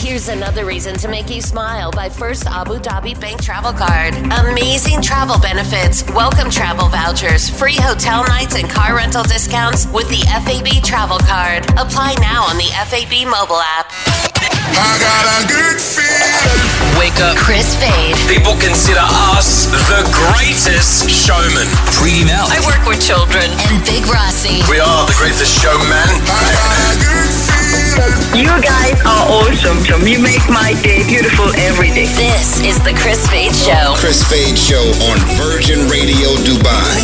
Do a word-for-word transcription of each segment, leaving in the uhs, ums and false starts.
Here's another reason to make you smile by First Abu Dhabi Bank Travel Card. Amazing travel benefits, welcome travel vouchers, free hotel nights, and car rental discounts with the F A B Travel Card. Apply now on the F A B mobile app. I got a good feeling. Wake up. Chris Fade. People consider us the greatest showman. Pretty Mel. I work with children. And Big Rossi. We are the greatest showman. I got a good feeling. You guys are awesome. You make my day beautiful every day. This is the Chris Fade Show. Chris Fade Show on Virgin Radio Dubai.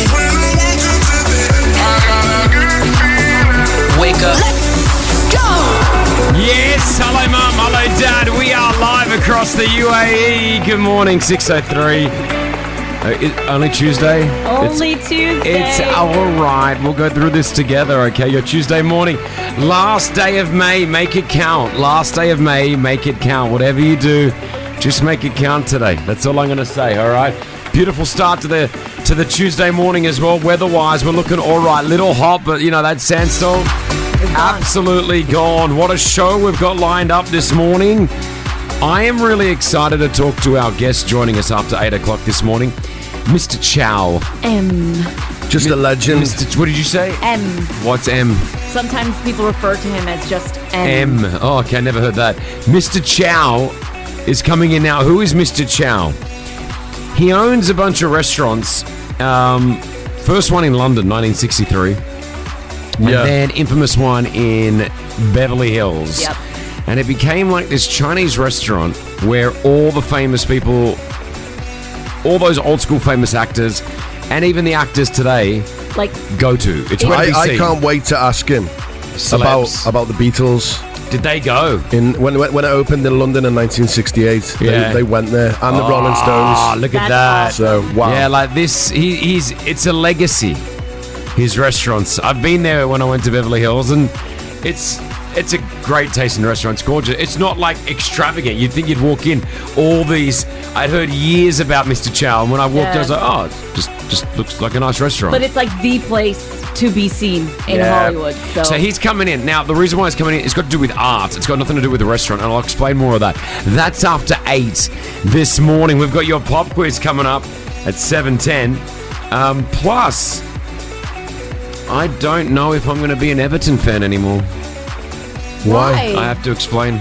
Wake up. Let's go! Yes, hello mum, hello dad. We are live across the U A E. Good morning, six oh three. Uh, it, only Tuesday? Only it's, Tuesday. It's all right. We'll go through this together, okay? Your Tuesday morning. Last day of May, make it count. Last day of May, make it count. Whatever you do, just make it count today. That's all I'm going to say, all right? Beautiful start to the to the Tuesday morning as well. Weather-wise, we're looking all right. Little hot, but, you know, that sandstorm, absolutely gone. What a show we've got lined up this morning. I am really excited to talk to our guest joining us after eight o'clock this morning, Mister Chow. M. Just a legend. Mister Ch- what did you say? M. What's M? Sometimes people refer to him as just M. M. Oh, okay, never heard that. Mister Chow is coming in now. Who is Mister Chow? He owns a bunch of restaurants. Um, first one in London, nineteen sixty-three. And Yeah. then infamous one in Beverly Hills. Yep. And it became like this Chinese restaurant where all the famous people, all those old school famous actors, and even the actors today Like, go to. It's where I, we I see can't wait to ask him celebs. about about the Beatles. Did they go? In when when when it opened in London in nineteen sixty-eight, Yeah. they, they went there, and the Rolling Ah, Stones. look at That's that. awesome. So wow, Yeah, like this, he, he's it's a legacy. His restaurants. I've been there when I went to Beverly Hills, and it's it's a great tasting restaurant. It's gorgeous. It's not like extravagant. You'd think you'd walk in, all these. I'd heard years about Mister Chow, and when I walked in, I was like, oh, it just just looks like a nice restaurant. but it's like the place to be seen in Yeah. Hollywood. So, So he's coming in. Now, the reason why he's coming in, it's got to do with art. It's got nothing to do with the restaurant, and I'll explain more of that. That's after eight this morning. We've got your pop quiz coming up at seven ten. Um, plus, I don't know if I'm going to be an Everton fan anymore. why? I have to explain.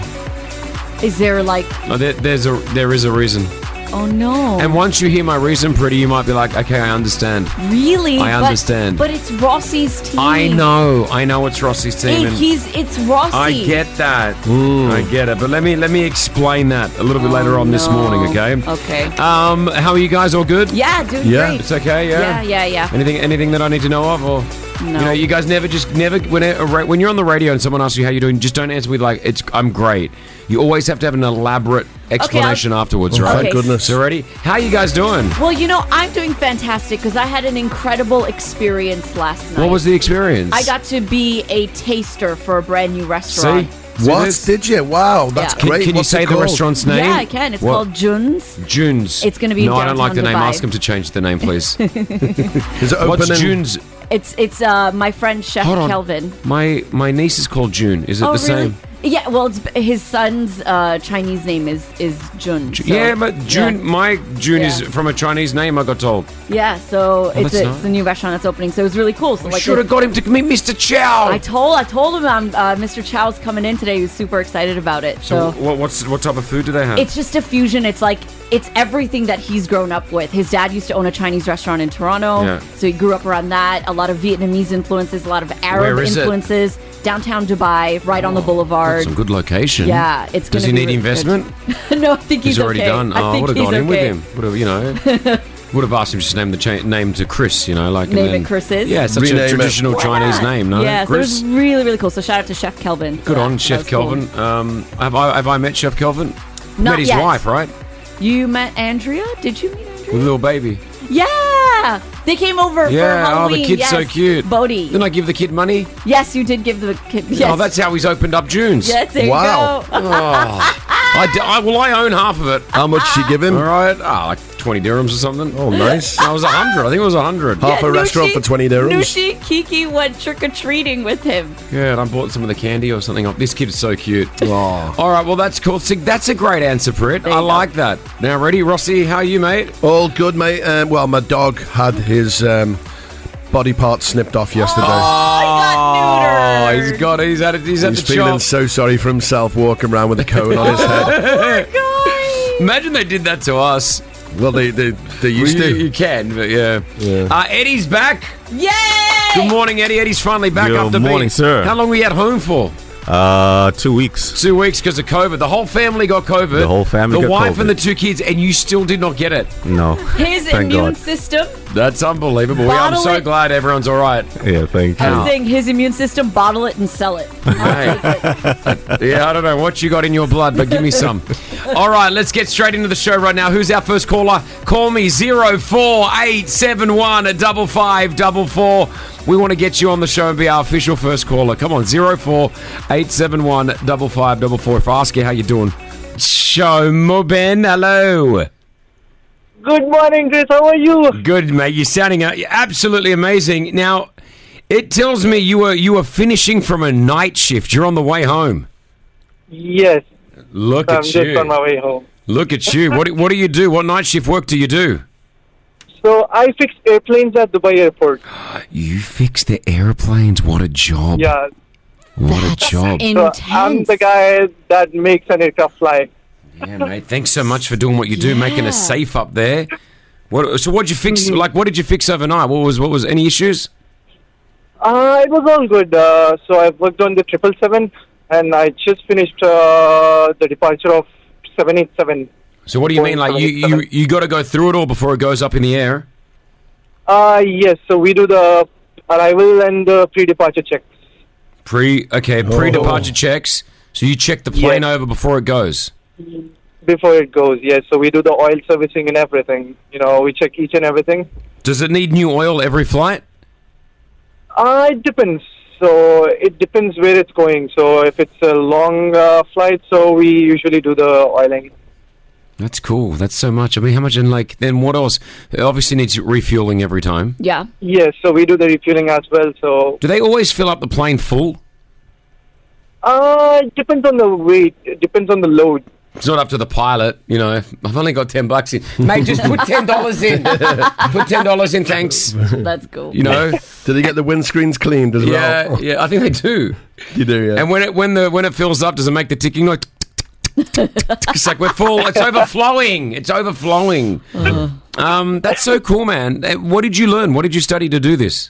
Is there like, Oh, there, there's a there is a reason. oh no. And once you hear my reason, Pretty, you might be like, okay, I understand. Really? I But- understand. But, it's Rossi's team. I know. I know it's Rossi's team. Hey, and he's, it's Rossi. I get that. I get it. But let me let me explain that a little bit later on this Oh, no. morning, okay? Okay. Um, how are you guys? All good? Yeah, doing Yeah. great. It's okay, yeah? Yeah, yeah, yeah. Anything anything that I need to know of, or No. you know, you guys never just never when it, when you're on the radio and someone asks you how you're doing, just don't answer with like it's I'm great. You always have to have an elaborate explanation afterwards, Oh, right? thank Okay. goodness. So ready? How are you guys doing? Well, you know, I'm doing fantastic because I had an incredible experience last night. What was the experience? I got to be a taster for a brand new restaurant. See? See What this? did you? Wow, that's Yeah. Can, great. can you What's say it the called? restaurant's name? Yeah, I can. It's What? called June's. June's. It's gonna be in No, I don't like the downtown name. Dubai. Ask him to change the name, please. Is it open What's in- June's? It's it's uh my friend Chef Hold on. Kelvin. My my niece is called June. Is it Oh, the really? same? Yeah, well, it's, his son's uh, Chinese name is is Jun. so- yeah, but June. Yeah. My June is Yeah. from a Chinese name. I got told. Yeah, so it's that's a, nice. it's a new restaurant that's opening. So it was really cool. So I like, should have got him to meet Mister Chow. I told I told him um, uh, Mister Chow's coming in today. He was super excited about it. so So, what, what's what type of food do they have? it's just a fusion. It's like it's everything that he's grown up with. His dad used to own a Chinese restaurant in Toronto, Yeah. so he grew up around that. A lot of Vietnamese influences, a lot of Arab Where is it? influences. Downtown Dubai, right on the boulevard. Some good location. Yeah, it's Does gonna he be need really good. investment? No, I think he's, He's already okay. done. I Oh, I think would have he's gone in with okay. him. Would have, you know. Would have asked him just to name the cha- name to Chris. You know, like and Name it then- Chris's? Yeah, such Rename a it. traditional Chinese name. No, Yeah, so it Chris. was really, really cool. So shout out to Chef Kelvin. for Good that. on That Chef was cool. Kelvin. Um, have I have I met Chef Kelvin? Not met his yet. wife, right? You met Andrea? Did you meet Andrea? With a little baby. Yeah, they came over for Yeah, oh, Halloween. the kid's yes. so cute. Bodhi. Didn't I give the kid money? Yes, you did give the kid. Yes. Oh, that's how he's opened up June's. Yes, there Wow. you go. Oh, I, d- I well, I own half of it. How much she give him? All right, ah, like twenty dirhams or something. Oh, nice. I was a hundred. I think it was a hundred. Half a restaurant for twenty dirhams. Nushi Kiki went trick or treating with him. Yeah, and I bought some of the candy or something. This kid's so cute. Oh. All right, well, that's cool. So that's a great answer, Prit. There I you like go. that. Now, ready, Rossi? How are you, mate? All good, mate. Um, well, my dog had his um, body part snipped off yesterday. Oh, he's got he's at it. He's at He's the feeling chop. so sorry for himself walking around with a cone on his head. Imagine they did that to us. Well, they they, they used Well, you, to. you can, but yeah. Yeah. Uh, Eddie's back. Yay! Good morning, Eddie. Eddie's finally back Good after morning, being. sir. How long were you at home for? Uh, two weeks. Two weeks because of COVID. The whole family got COVID. The whole family The got wife COVID. and the two kids, and you still did not get it. No. His Thank immune God. system. That's unbelievable. Yeah, I'm Bottle so it. glad everyone's all right. Yeah, thank you. I'm saying his immune system, bottle it and sell it. Hey. Yeah, I don't know what you got in your blood, but give me some. All right, let's get straight into the show right now. Who's our first caller? Call me zero four eight seven one five five four four. We want to get you on the show and be our official first caller. Come on, zero four eight seven one five five four four. If I ask you how you doing. Show Moben, hello. Good morning, Chris. How are you? Good, mate. You're sounding uh, absolutely amazing. Now, it tells me you were you were finishing from a night shift. You're on the way home. Yes. Look I'm at just you. on my way home. Look at you. What do- what do you do? What night shift work do you do? So I fix airplanes at Dubai Airport. You fix the airplanes. What a job. Yeah. What a job. So I'm the guy that makes an aircraft fly. Yeah, mate. Thanks so much for doing what you do, making us safe up there. What, so what did you fix? Mm-hmm. Like, what did you fix overnight? What was what was any issues? Uh, it was all good. Uh, so I worked on the triple seven, and I just finished uh, the departure of seven eight seven. So what do you mean? Like you you, you got to go through it all before it goes up in the air? Uh, yes. So we do the arrival and the pre-departure checks. Pre okay pre-departure checks. So you check the plane over before it goes. Before it goes, yes. So we do the oil servicing and everything. You know, we check each and everything. Does it need new oil every flight? Uh, it depends. So it depends where it's going. So if it's a long uh, flight, so we usually do the oiling. That's cool. That's so much. I mean, how much? And like, then what else? It obviously needs refueling every time. Yeah. Yes, so we do the refueling as well. So Do they always fill up the plane full? uh, it depends on the weight. It depends on the load. It's not up to the pilot, you know. I've only got ten bucks in. Mate, just put ten dollars in. Put ten dollars in, thanks. That's cool. You know. Do they get the windscreens cleaned as Yeah, well? yeah. I think they do. You do, yeah. And when it when the when it fills up, does it make the ticking noise? It's like we're full. It's overflowing. It's overflowing. Um, that's so cool, man. Uh, What did you learn? What did you study to do this?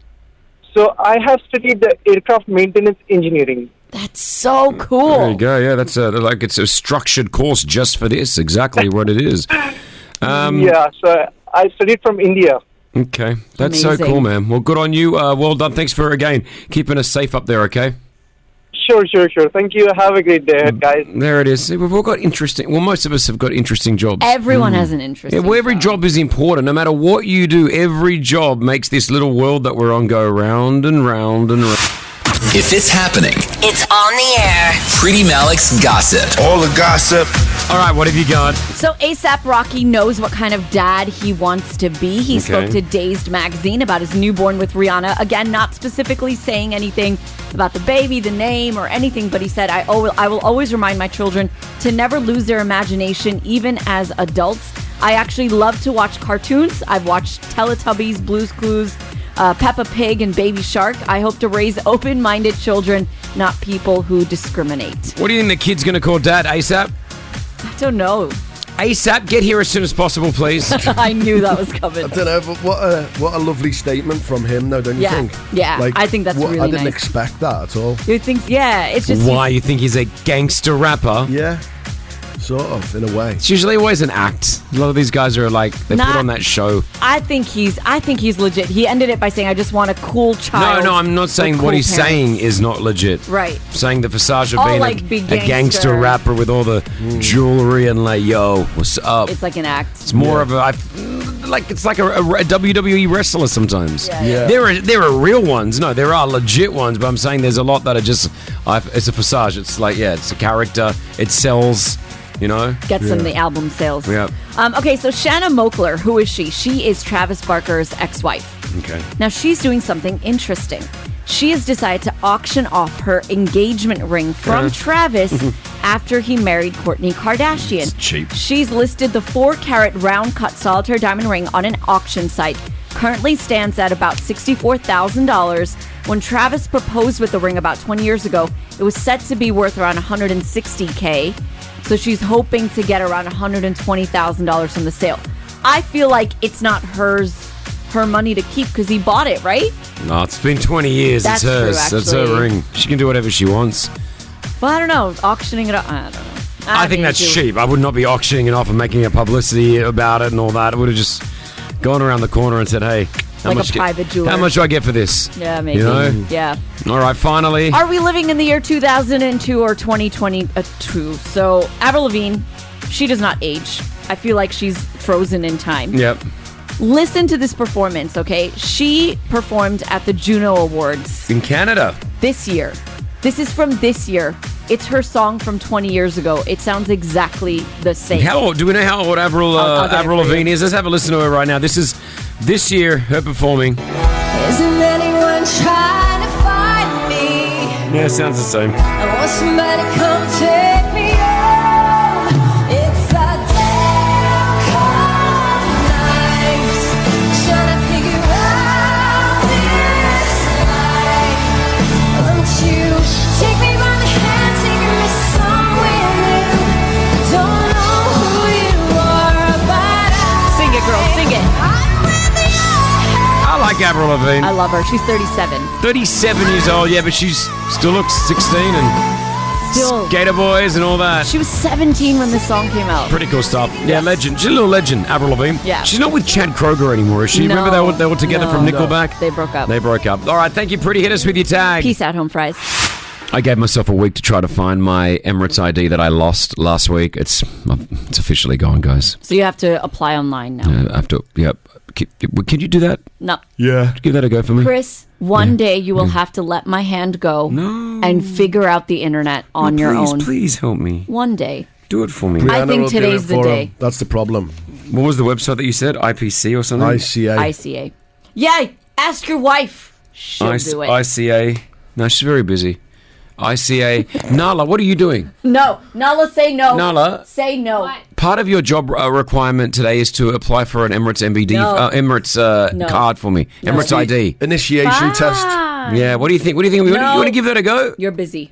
So I have studied the aircraft maintenance engineering. That's so cool. There you go. Yeah, that's a, like it's a structured course just for this. Exactly what it is. Um, yeah, so I studied from India. Okay, that's so Amazing. cool, man. Well, good on you. Uh, well done. Thanks for again keeping us safe up there. Okay. Sure, sure, sure. Thank you. Have a great day, guys. There it is. See, we've all got interesting. Well, most of us have got interesting jobs. Everyone has an interest. Yeah, well, every job is important. No matter what you do, every job makes this little world that we're on go round and round and round. If it's happening, It's on the air. Pretty Malik's gossip. All the gossip. All right, what have you got? So ASAP Rocky knows what kind of dad he wants to be. He Okay. spoke to Dazed magazine about his newborn with Rihanna. Again, not specifically saying anything about the baby, the name, or anything, but he said, I, al- I will always remind my children to never lose their imagination, even as adults. I actually love to watch cartoons. I've watched Teletubbies, Blue's Clues, uh, Peppa Pig, and Baby Shark. I hope to raise open-minded children, not people who discriminate. What do you think the kid's going to call Dad ASAP? I don't know. ASAP, get here as soon as possible, please. I knew that was coming. I don't know, but what a what a lovely statement from him, though, don't you Yeah, think? yeah, I think that's what- really I didn't nice. expect that at all. You think, yeah, it's just Why? You think he's a gangster rapper? Yeah, sort of, in a way. It's usually always an act. A lot of these guys are like, they Not- put on that show. I think he's. I think he's legit. He ended it by saying, "I just want a cool No, child." no, I'm not with saying cool what he's parents." saying is not legit. Right. Saying the facade of Oh, being like a, big a gangster gangster. rapper with all the jewelry and like, yo, what's up? It's like an act. It's more of a I, like it's like a, a, a W W E wrestler sometimes. Yeah, yeah. There are there are real ones. No, there are legit ones. But I'm saying there's a lot that are just I, it's a facade. It's like yeah, it's a character. It sells. you know? Get some of the album sales. Yeah. Um, okay, so Shanna Mokler, who is she? She is Travis Barker's ex-wife. Okay. Now, she's doing something interesting. She has decided to auction off her engagement ring from Uh. Travis after he married Kourtney Kardashian. It's cheap. She's listed the four-carat round-cut solitaire diamond ring on an auction site. Currently stands at about sixty-four thousand dollars. When Travis proposed with the ring about twenty years ago, it was set to be worth around one hundred sixty thousand dollars. So she's hoping to get around one hundred twenty thousand dollars from the sale. I feel like it's not hers, her money to keep because he bought it, right? No, it's been twenty years. That's it's hers. true, It's her actually. ring. She can do whatever she wants. But I don't know, auctioning it off, I don't know. I, think that's cheap. I would not be auctioning it off and making a publicity about it and all that. I would have just gone around the corner and said, hey, how Like a much get- private jeweler. How much do I get for this? Yeah, maybe. You know? Yeah. All right, finally. Are we living in the year two thousand two or twenty twenty-two? So, Avril Lavigne, she does not age. I feel like she's frozen in time. Yep. Listen to this performance, okay? She performed at the Juno Awards In Canada. this year. This is from this year. It's her song from twenty years ago. It sounds exactly the same. How old? Do we know how old Avril, I'll- I'll uh, get it Avril for you. Lavigne is? Let's have a listen to her right now. This is this year, her performing. Isn't anyone trying to find me? Yeah, sounds the same. I want somebody to come take me home. It's a damn cold night. Trying to figure out this life. Won't you take me by the hand, take me somewhere new? Don't know who you are, but I Sing it, girl. Sing it. I'm with you. I like Avril Lavigne. I love her. She's thirty-seven. thirty-seven years old, yeah, but she's still looks sixteen and Still. Gator Boys and all that. She was seventeen when this song came out. Pretty cool stuff. Yeah, legend. She's a little legend, Avril Lavigne. Yeah. She's not with Chad Kroger anymore, is she? No, Remember they were, they were together no. from Nickelback? They broke up. They broke up. All right, thank you, Pretty. Hit us with your tag. Peace out, home fries. I gave myself a week to try to find my Emirates I D that I lost last week. It's it's officially gone, guys. So you have to apply online now. Uh, I have to, yep. Can, can you do that? No. Yeah. Give that a go for me. Chris, one day you will have to let my hand go and figure out the internet on No, your please, own. Please help me. One day. Do it for me. I think will do today's it the for day. him. That's the problem. What was the website that you said? I P C or something? I C A. I C A. Yeah, ask your wife. She'll I- do it. I C A. No, she's very busy. I C A. Nala, what are you doing? No. Nala, say no. Nala. Say no. Part of your job uh, requirement today is to apply for an Emirates M B D, No. uh, Emirates uh, No. card for me. No. Emirates I D. Initiation test. Yeah, what do you think? What do you think? You No. want to give that a go? You're busy.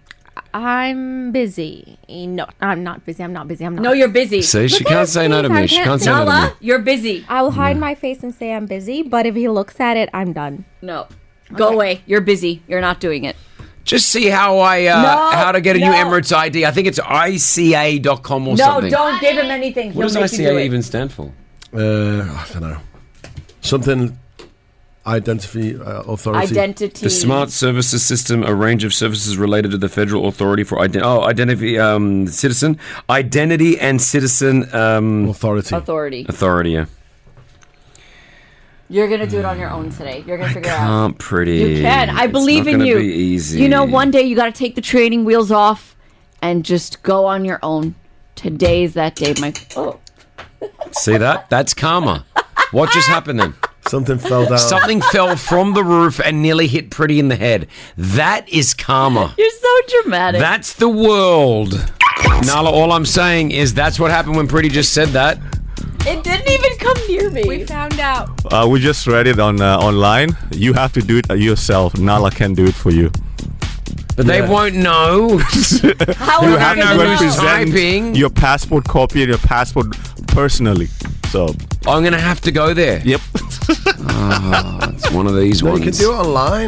I'm busy. No, I'm not busy. I'm not busy. I'm not. No, you're busy. See, she Look can't at say no to me. me. I She can't can't say no to me. Nala, you're busy. I will hide my face and say I'm busy, but if he looks at it, I'm done. No. Go away. You're busy. You're not doing it. Just see how I uh, No, how to get a new no. Emirates I D. I think it's I C A dot com or No, something. don't give him anything. What does He'll I make you C do A it. even stand for? Uh, I don't know. Something identity uh, authority. Identity. The Smart Services System, a range of services related to the Federal Authority for ident- oh, identity, um, citizen, identity and citizen um, authority. Authority. Authority. Yeah. You're gonna do it on your own today. You're gonna figure it out. Can't pretty. You can. I It's believe not in gonna you. Be easy. You know, one day you got to take the training wheels off and just go on your own. Today's that day, my. Oh. See that? That's karma. What just happened then? Something fell down. Something fell from the roof and nearly hit Pretty in the head. That is karma. You're so dramatic. That's the world. Nala, all I'm saying is that's what happened when Pretty just said that. It didn't even come near me. We found out. Uh, we just read it on uh, online. You have to do it yourself. Nala can do it for you. But they won't know. How You are have they to gonna know? represent Typing. your passport copy and your passport personally. So I'm going to have to go there. Yep. Oh, it's one of these No, ones. you can do it online.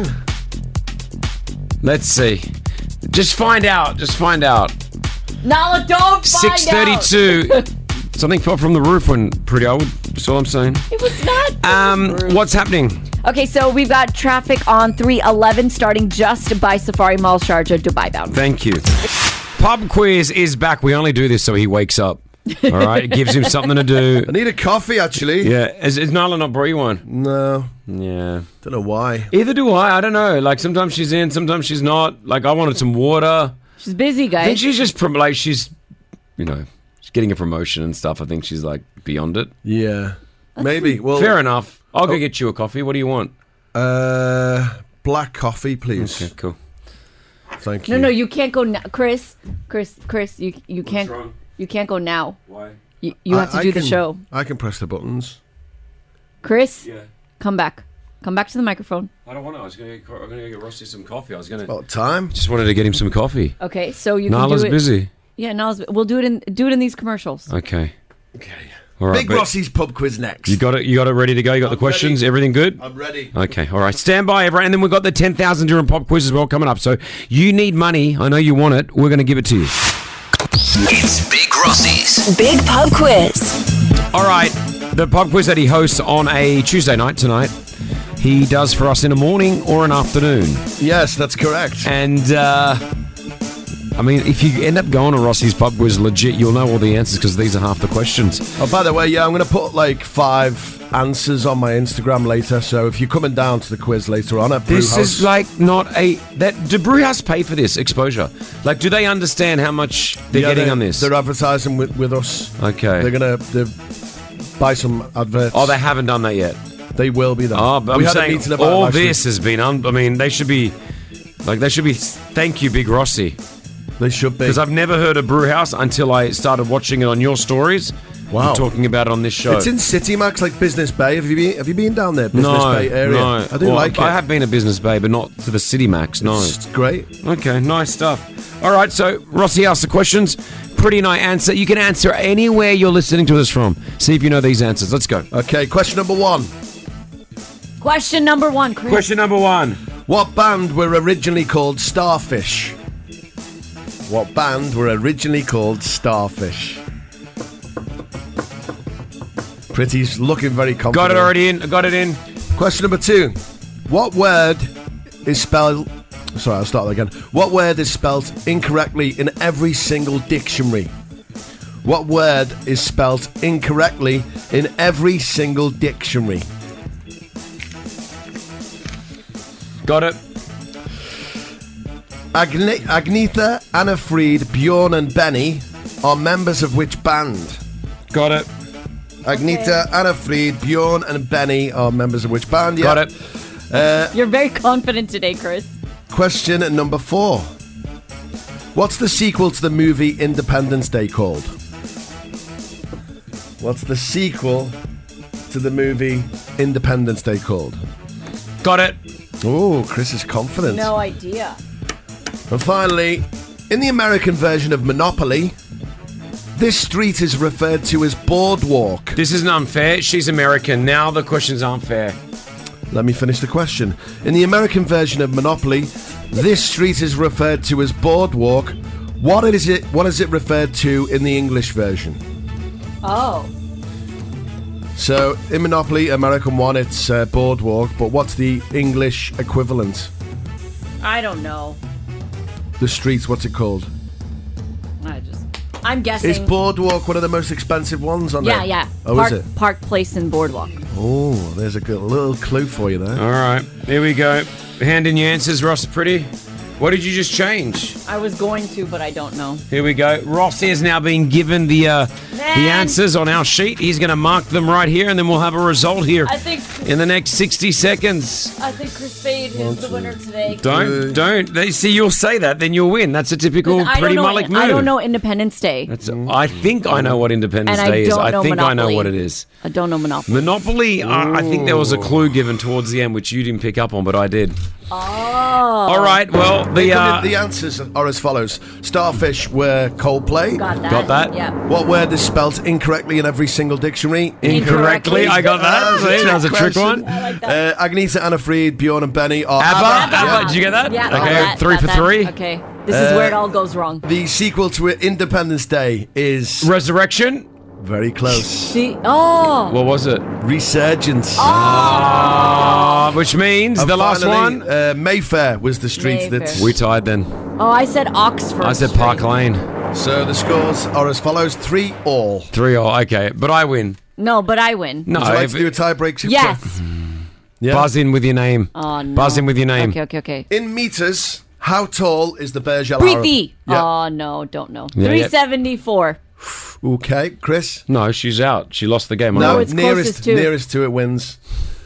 Let's see. Just find out. Just find out. Nala, don't find six thirty-two. Something fell from the roof when Pretty old. That's all I'm saying. It was not. Um, what's happening? Okay, so we've got traffic on three eleven starting just by Safari Mall, Sharjah, Dubai bound. Thank you. Pub quiz is back. We only do this so he wakes up. All right, it gives him something to do. I need a coffee, actually. Yeah, is, is Nala not brought you one? No. Yeah. Don't know why. Either do I. I don't know. Like sometimes she's in, sometimes she's not. Like I wanted some water. She's busy, I guys. think she's just prom- like she's, you know, she's getting a promotion and stuff. I think she's like beyond it. Yeah. Maybe. Well, Fair enough. I'll go Oh. get you a coffee. What do you want? Uh, black coffee, please. Okay, cool. Thank you. No, no, you can't go now, Chris. Chris, Chris, you you can't. wrong? You can't go now. Why? You, you have to I- I do the can- show. I can press the buttons. Chris, Yeah. come back. Come back to the microphone. I don't want to. I was going to. I'm going to get Rossi some coffee. I was going to. About time. Just wanted to get him some coffee. Okay, so you can Nala's do it. busy. Yeah, Nala's. We'll do it in do it in these commercials. Okay. Okay. All right. Big but Rossi's pub quiz next. You got it. You got it ready to go. You got the questions. ready. Everything good? I'm ready. Okay. All right. Stand by, everyone. And then we've got the ten thousand dirham pop quiz as well coming up. So you need money. I know you want it. We're going to give it to you. It's Big Rossi's. Big Pub Quiz. All right. The pub quiz that he hosts on a Tuesday night tonight, he does for us in a morning or an afternoon. Yes, that's correct. And, uh, I mean, if you end up going to Rossi's pub quiz legit, you'll know all the answers because these are half the questions. Oh, by the way, yeah, I'm going to put like five answers on my Instagram later. So if you're coming down to the quiz later on at This Brewhouse, is like not a... that. Do Brewhouse pay for this exposure? Like, do they understand how much they're yeah, getting they- on this? They're advertising with, with us. Okay. They're going to buy some adverts. Oh, they haven't done that yet. They will be though. Oh, but we I'm had a saying meeting about all it, actually. this has been... Un- I mean, they should be... Like, they should be... Thank you, Big Rossi. They should be. Because I've never heard of Brewhouse until I started watching it on your stories. Wow. And talking about it on this show. It's in City Max, like Business Bay. Have you been? Have you been down there, Business no, Bay area? no. I do Well, like it. I have been to Business Bay, but not to the City Max, no. It's great. Okay, nice stuff. All right, so Rossi asked the questions. Pretty nice answer. You can answer anywhere you're listening to us from. See if you know these answers. Let's go. Okay, question number one. Question number one, Chris. Question number one. What band were originally called Starfish? What band were originally called Starfish? Pretty's looking very confident. Got it already in. Got it in. Question number two. What word is spelled... Sorry, I'll start that again. What word is spelled incorrectly in every single dictionary? What word is spelled incorrectly in every single dictionary? Got it. Agne- Agnetha, Anna Fried, Bjorn and Benny are members of which band? Got it. Agnetha, Anna Fried, Bjorn and Benny are members of which band? Yeah. Got it. Uh, You're very confident today, Chris. question number four. What's the sequel to the movie Independence Day called? What's the sequel to the movie Independence Day called? Got it. Oh, Chris is confident. No idea. And finally, in the American version of Monopoly, this street is referred to as Boardwalk. This isn't unfair. She's American. Now the questions aren't fair. Let me finish the question. In the American version of Monopoly, this street is referred to as Boardwalk. What is it? What is it referred to in the English version? Oh. So, in Monopoly, American one, it's uh, Boardwalk, but what's the English equivalent? I don't know. The street, what's it called? I just. I'm guessing. Is Boardwalk one of the most expensive ones on yeah, there? yeah. Oh, Park, is it? Park Place and Boardwalk. Oh, there's a good little clue for you there. All right. Here we go. Hand in your answers, Ross Pretty. What did you just change? I was going to, but I don't know. Here we go. Ross is now being given the uh, the answers on our sheet. He's going to mark them right here, and then we'll have a result here I think. in the next sixty seconds. I think Chris Fade is the winner today. Don't, don't. They see you'll say that, then you'll win. That's a typical I Pretty don't know, Malik move. I don't know Independence Day. That's. I think I know what Independence And I Day is. don't I know think I know Monopoly. what it is. I don't know Monopoly. Monopoly. Uh, I think there was a clue given towards the end, which you didn't pick up on, but I did. Oh. All right. Well, They the come in- uh, the answers are as follows. Starfish were Coldplay. Got that. Got that? Yeah. What word is spelt incorrectly in every single dictionary? incorrectly. I got that. That was a See, that was a trick question. one. I like that. Uh, Agnetha, Anna Fried, Bjorn and Benny are ABBA. ABBA. ABBA. Yeah. Did you get that? Yeah. Okay, got that, three got for that. three. Okay. This is Uh, where it all goes wrong. The sequel to Independence Day is Resurrection. very close. See? Oh. What was it? Resurgence. Ah, which means And the last finally, one. Uh, Mayfair was the street Mayfair. that's. We tied then. Oh, I said Oxford. I said Street. Park Lane. So the scores are as follows: three all. Three all. Okay, but I win. No, but I win. No, Would you like if- to do a tie break? Chipsa? Yes. Yeah. buzz in with your name. Oh, no. Buzz in with your name. Okay, okay, okay. In meters, how tall is the Burj Al Arab? Preeti. Yeah. Oh, no, don't know. Yeah, yeah. three seventy-four. Okay, Chris? No, she's out. She lost the game. No, it's nearest, closest to. nearest to it wins.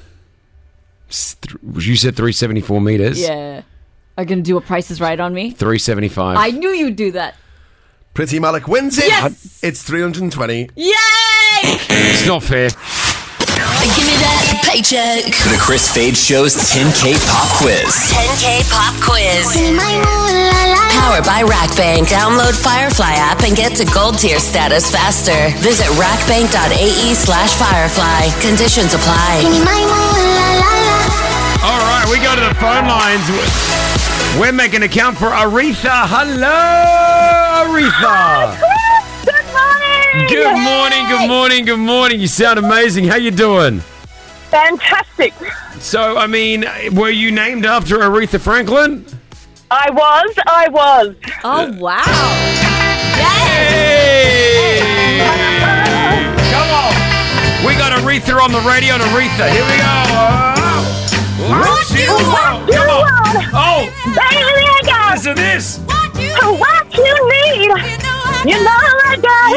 You said three seventy-four meters. Yeah. Are you going to do a Price is Right on me? three seventy-five. I knew you'd do that. Pretty Malik wins it. Yes! It's three hundred twenty. Yay! It's not fair. Give me that paycheck. The Chris Fade Show's ten K Pop Quiz. ten K Pop Quiz. Powered by RackBank. Download Firefly app and get to gold tier status faster. Visit rackbank.ae slash Firefly. Conditions apply. All right, we go to the phone lines. We're making a count for Aretha. Hello, Aretha. Good morning. Good morning, good morning, good morning. You sound amazing. How you doing? Fantastic. So, I mean, were you named after Aretha Franklin? I was, I was. Oh, wow. Hey! Come on. We got Aretha on the radio and Aretha. Here we go. What you want? Come on. Oh. Baby, I got Listen to this. what you need. You know I got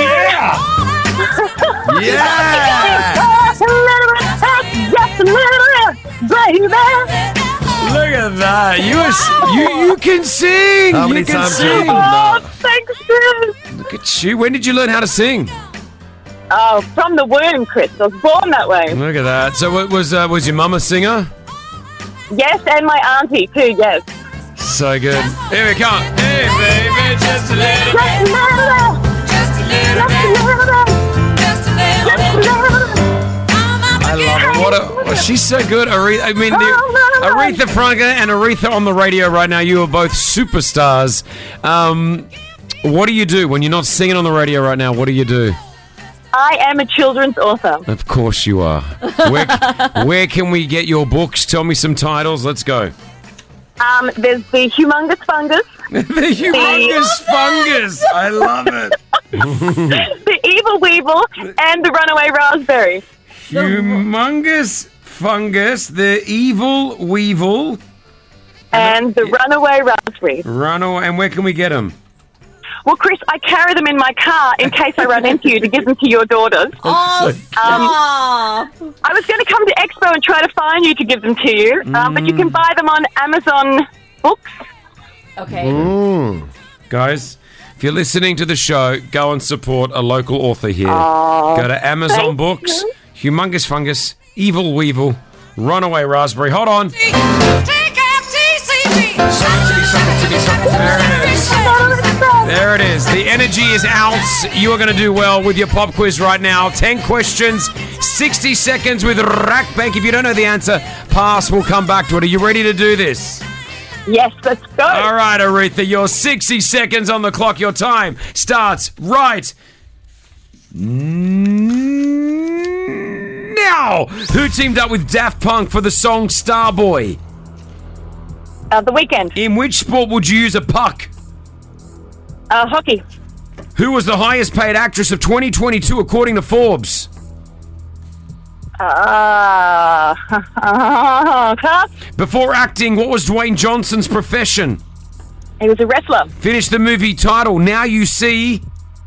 Yeah. it. Yeah. Just a little bit, just a little bit, baby. Look at that. You was, you you can sing. How many you can times have you sing. done that? Oh, thanks, Chris. Look at you. When did you learn how to sing? Oh, from the womb, Chris. I was born that way. Look at that. So, what was uh, was your mum a singer? Yes, and my auntie too, yes. So good. Here we come. Hey, baby, just a little Just a little bit. Just a Just a little bit. Just a little bit. I love it. What a, well, she's so good. Aretha, I mean, the, Aretha Franklin and Aretha on the radio right now. You are both superstars. Um, what do you do when you're not singing on the radio right now? What do you do? I am a children's author. Of course you are. Where, where can we get your books? Tell me some titles. Let's go. Um, there's the Humongous Fungus, The humongous fungus. I love it. the Evil Weevil, and the Runaway Raspberry. Humongous fungus, the evil weevil, And the Runaway Raspberry. runaway. And where can we get them? Well, Chris, I carry them in my car in case I run into you to give them to your daughters. Oh, Um, stop. I was going to come to Expo and try to find you to give them to you, um, but you can buy them on Amazon Books. Okay. Guys, if you're listening to the show, go and support a local author here. Aw, go to Amazon thank Books, you. Humongous Fungus, Evil Weevil, Runaway Raspberry. Hold on. There it is. The energy is out. You are going to do well with your pop quiz right now. ten questions, sixty seconds with RackBank. If you don't know the answer, pass. We'll come back to it. Are you ready to do this? Yes, let's go. All right, Aretha, your sixty seconds on the clock. Your time starts right now. Who teamed up with Daft Punk for the song Starboy? Uh, the Weekend. In which sport would you use a puck? Uh, hockey. Who was the highest paid actress of twenty twenty-two according to Forbes? Uh, class. Before acting, what was Dwayne Johnson's profession? He was a wrestler. Finish the movie title. Now You See.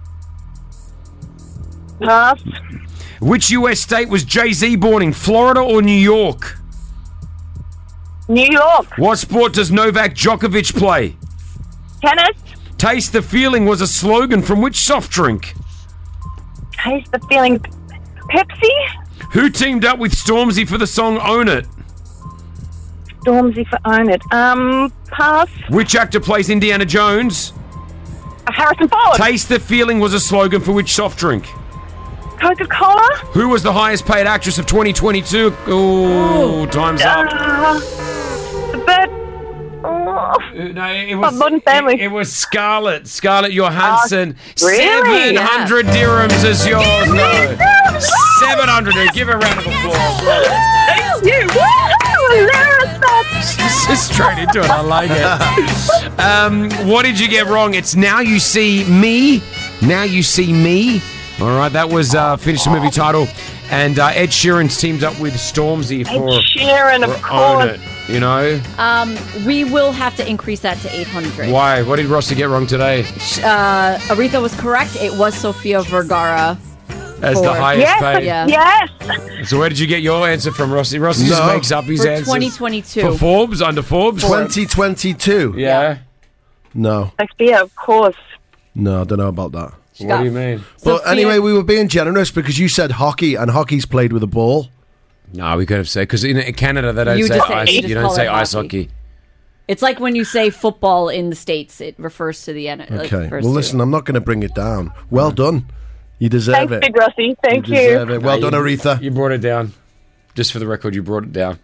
Pass. Which U S state was Jay-Z born in, Florida or New York? New York. What sport does Novak Djokovic play? Tennis. Taste the Feeling was a slogan from which soft drink? Taste the Feeling. Pepsi. Who teamed up with Stormzy for the song Own It? Stormzy for Own It. Um, pass. Which actor plays Indiana Jones? Uh, Harrison Ford. Taste the Feeling was a slogan for which soft drink? Coca-Cola. Who was the highest paid actress of twenty twenty-two? Oh, time's up. Uh, the bird. Oh. No, it was Modern Family. It, it was Scarlett. Scarlett Johansson. Uh, really? Seven hundred dirhams is yours. No, seven hundred. Give her a round of applause. Thank you. Woo-hoo! Just straight into it. I like it. Um, what did you get wrong? It's Now You See Me. Now You See Me. All right, that was uh, finish the movie title. And uh, Ed Sheeran's teamed up with Stormzy for Ed Sheeran, of for Own course. It. You know? Um, we will have to increase that to eight hundred. Why? What did Rossi get wrong today? Uh, Aretha was correct. It was Sofia Vergara. As for- the highest Yes, paid. Yeah. yes. So where did you get your answer from, Rossi? Rossi just No. makes up his For answers. twenty twenty-two. For Forbes? Under Forbes? twenty twenty-two. Yeah. No, Sophia, of course. no, I don't know about that. She What got- do you mean? But Sophia- anyway, we were being generous because you said hockey, and hockey's played with a ball. No, we could have said, because in Canada they don't You say just say- ice. you You, just don't call say it ice hockey. hockey. It's like when you say football in the States, it refers to the N F L. Okay. Well, listen, I'm not going to bring it down. Well done. You deserve Thanks, it. Big Rossi. Thank you. you. Deserve it. Well No, done, you- Aretha. You brought it down. Just for the record, you brought it down.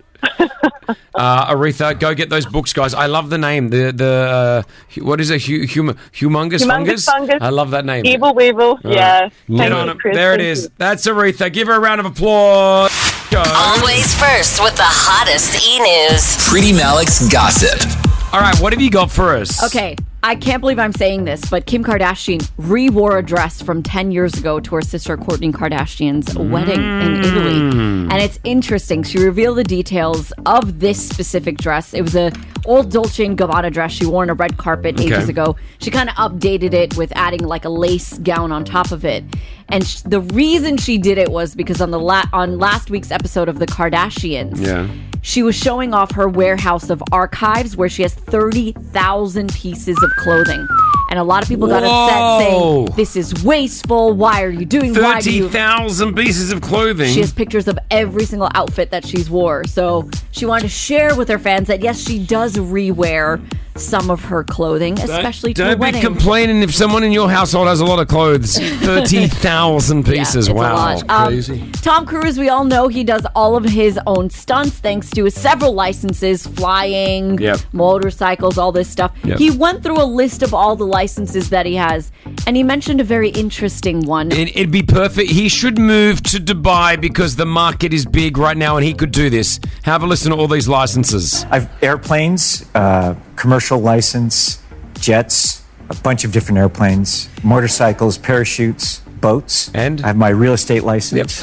uh, Aretha, go get those books, guys. I love the name. The the uh, hu- what is it? Hu- hum- humongous, Humongous fungus? fungus. I love that name. Evil Weevil. All Yeah. right. Get Thank on you, it. Chris. There it Thank is. you. That's Aretha. Give her a round of applause. Go. Always first with the hottest e-news. Pretty Malik's gossip. All right, what have you got for us? Okay, I can't believe I'm saying this, but Kim Kardashian re-wore a dress from ten years ago to her sister Kourtney Kardashian's wedding in Italy. And it's interesting. She revealed the details of this specific dress. It was a old Dolce and Gabbana dress she wore on a red carpet ages Okay. ago. She kind of updated it with adding like a lace gown on top of it. And sh- the reason she did it was because on the la- on last week's episode of The Kardashians, Yeah. she was showing off her warehouse of archives where she has thirty thousand pieces of clothing. And a lot of people got Whoa. upset saying, this is wasteful. Why are you doing why do thirty you? thousand pieces of clothing. She has pictures of every single outfit that she's wore. So she wanted to share with her fans that, yes, she does rewear some of her clothing, especially to Don't a be wedding. complaining if someone in your household has a lot of clothes. thirty thousand pieces. Yeah, it's a wow. lot. Um, Tom Cruise, we all know he does all of his own stunts thanks to his several licenses, flying, Yep. motorcycles, all this stuff. Yep. He went through a list of all the licenses that he has, and he mentioned a very interesting one. It, it'd be perfect. He should move to Dubai because the market is big right now and he could do this. Have a listen to all these licenses. I've airplanes, uh, commercial license, jets, a bunch of different airplanes, motorcycles, parachutes, boats, and I have my real estate license.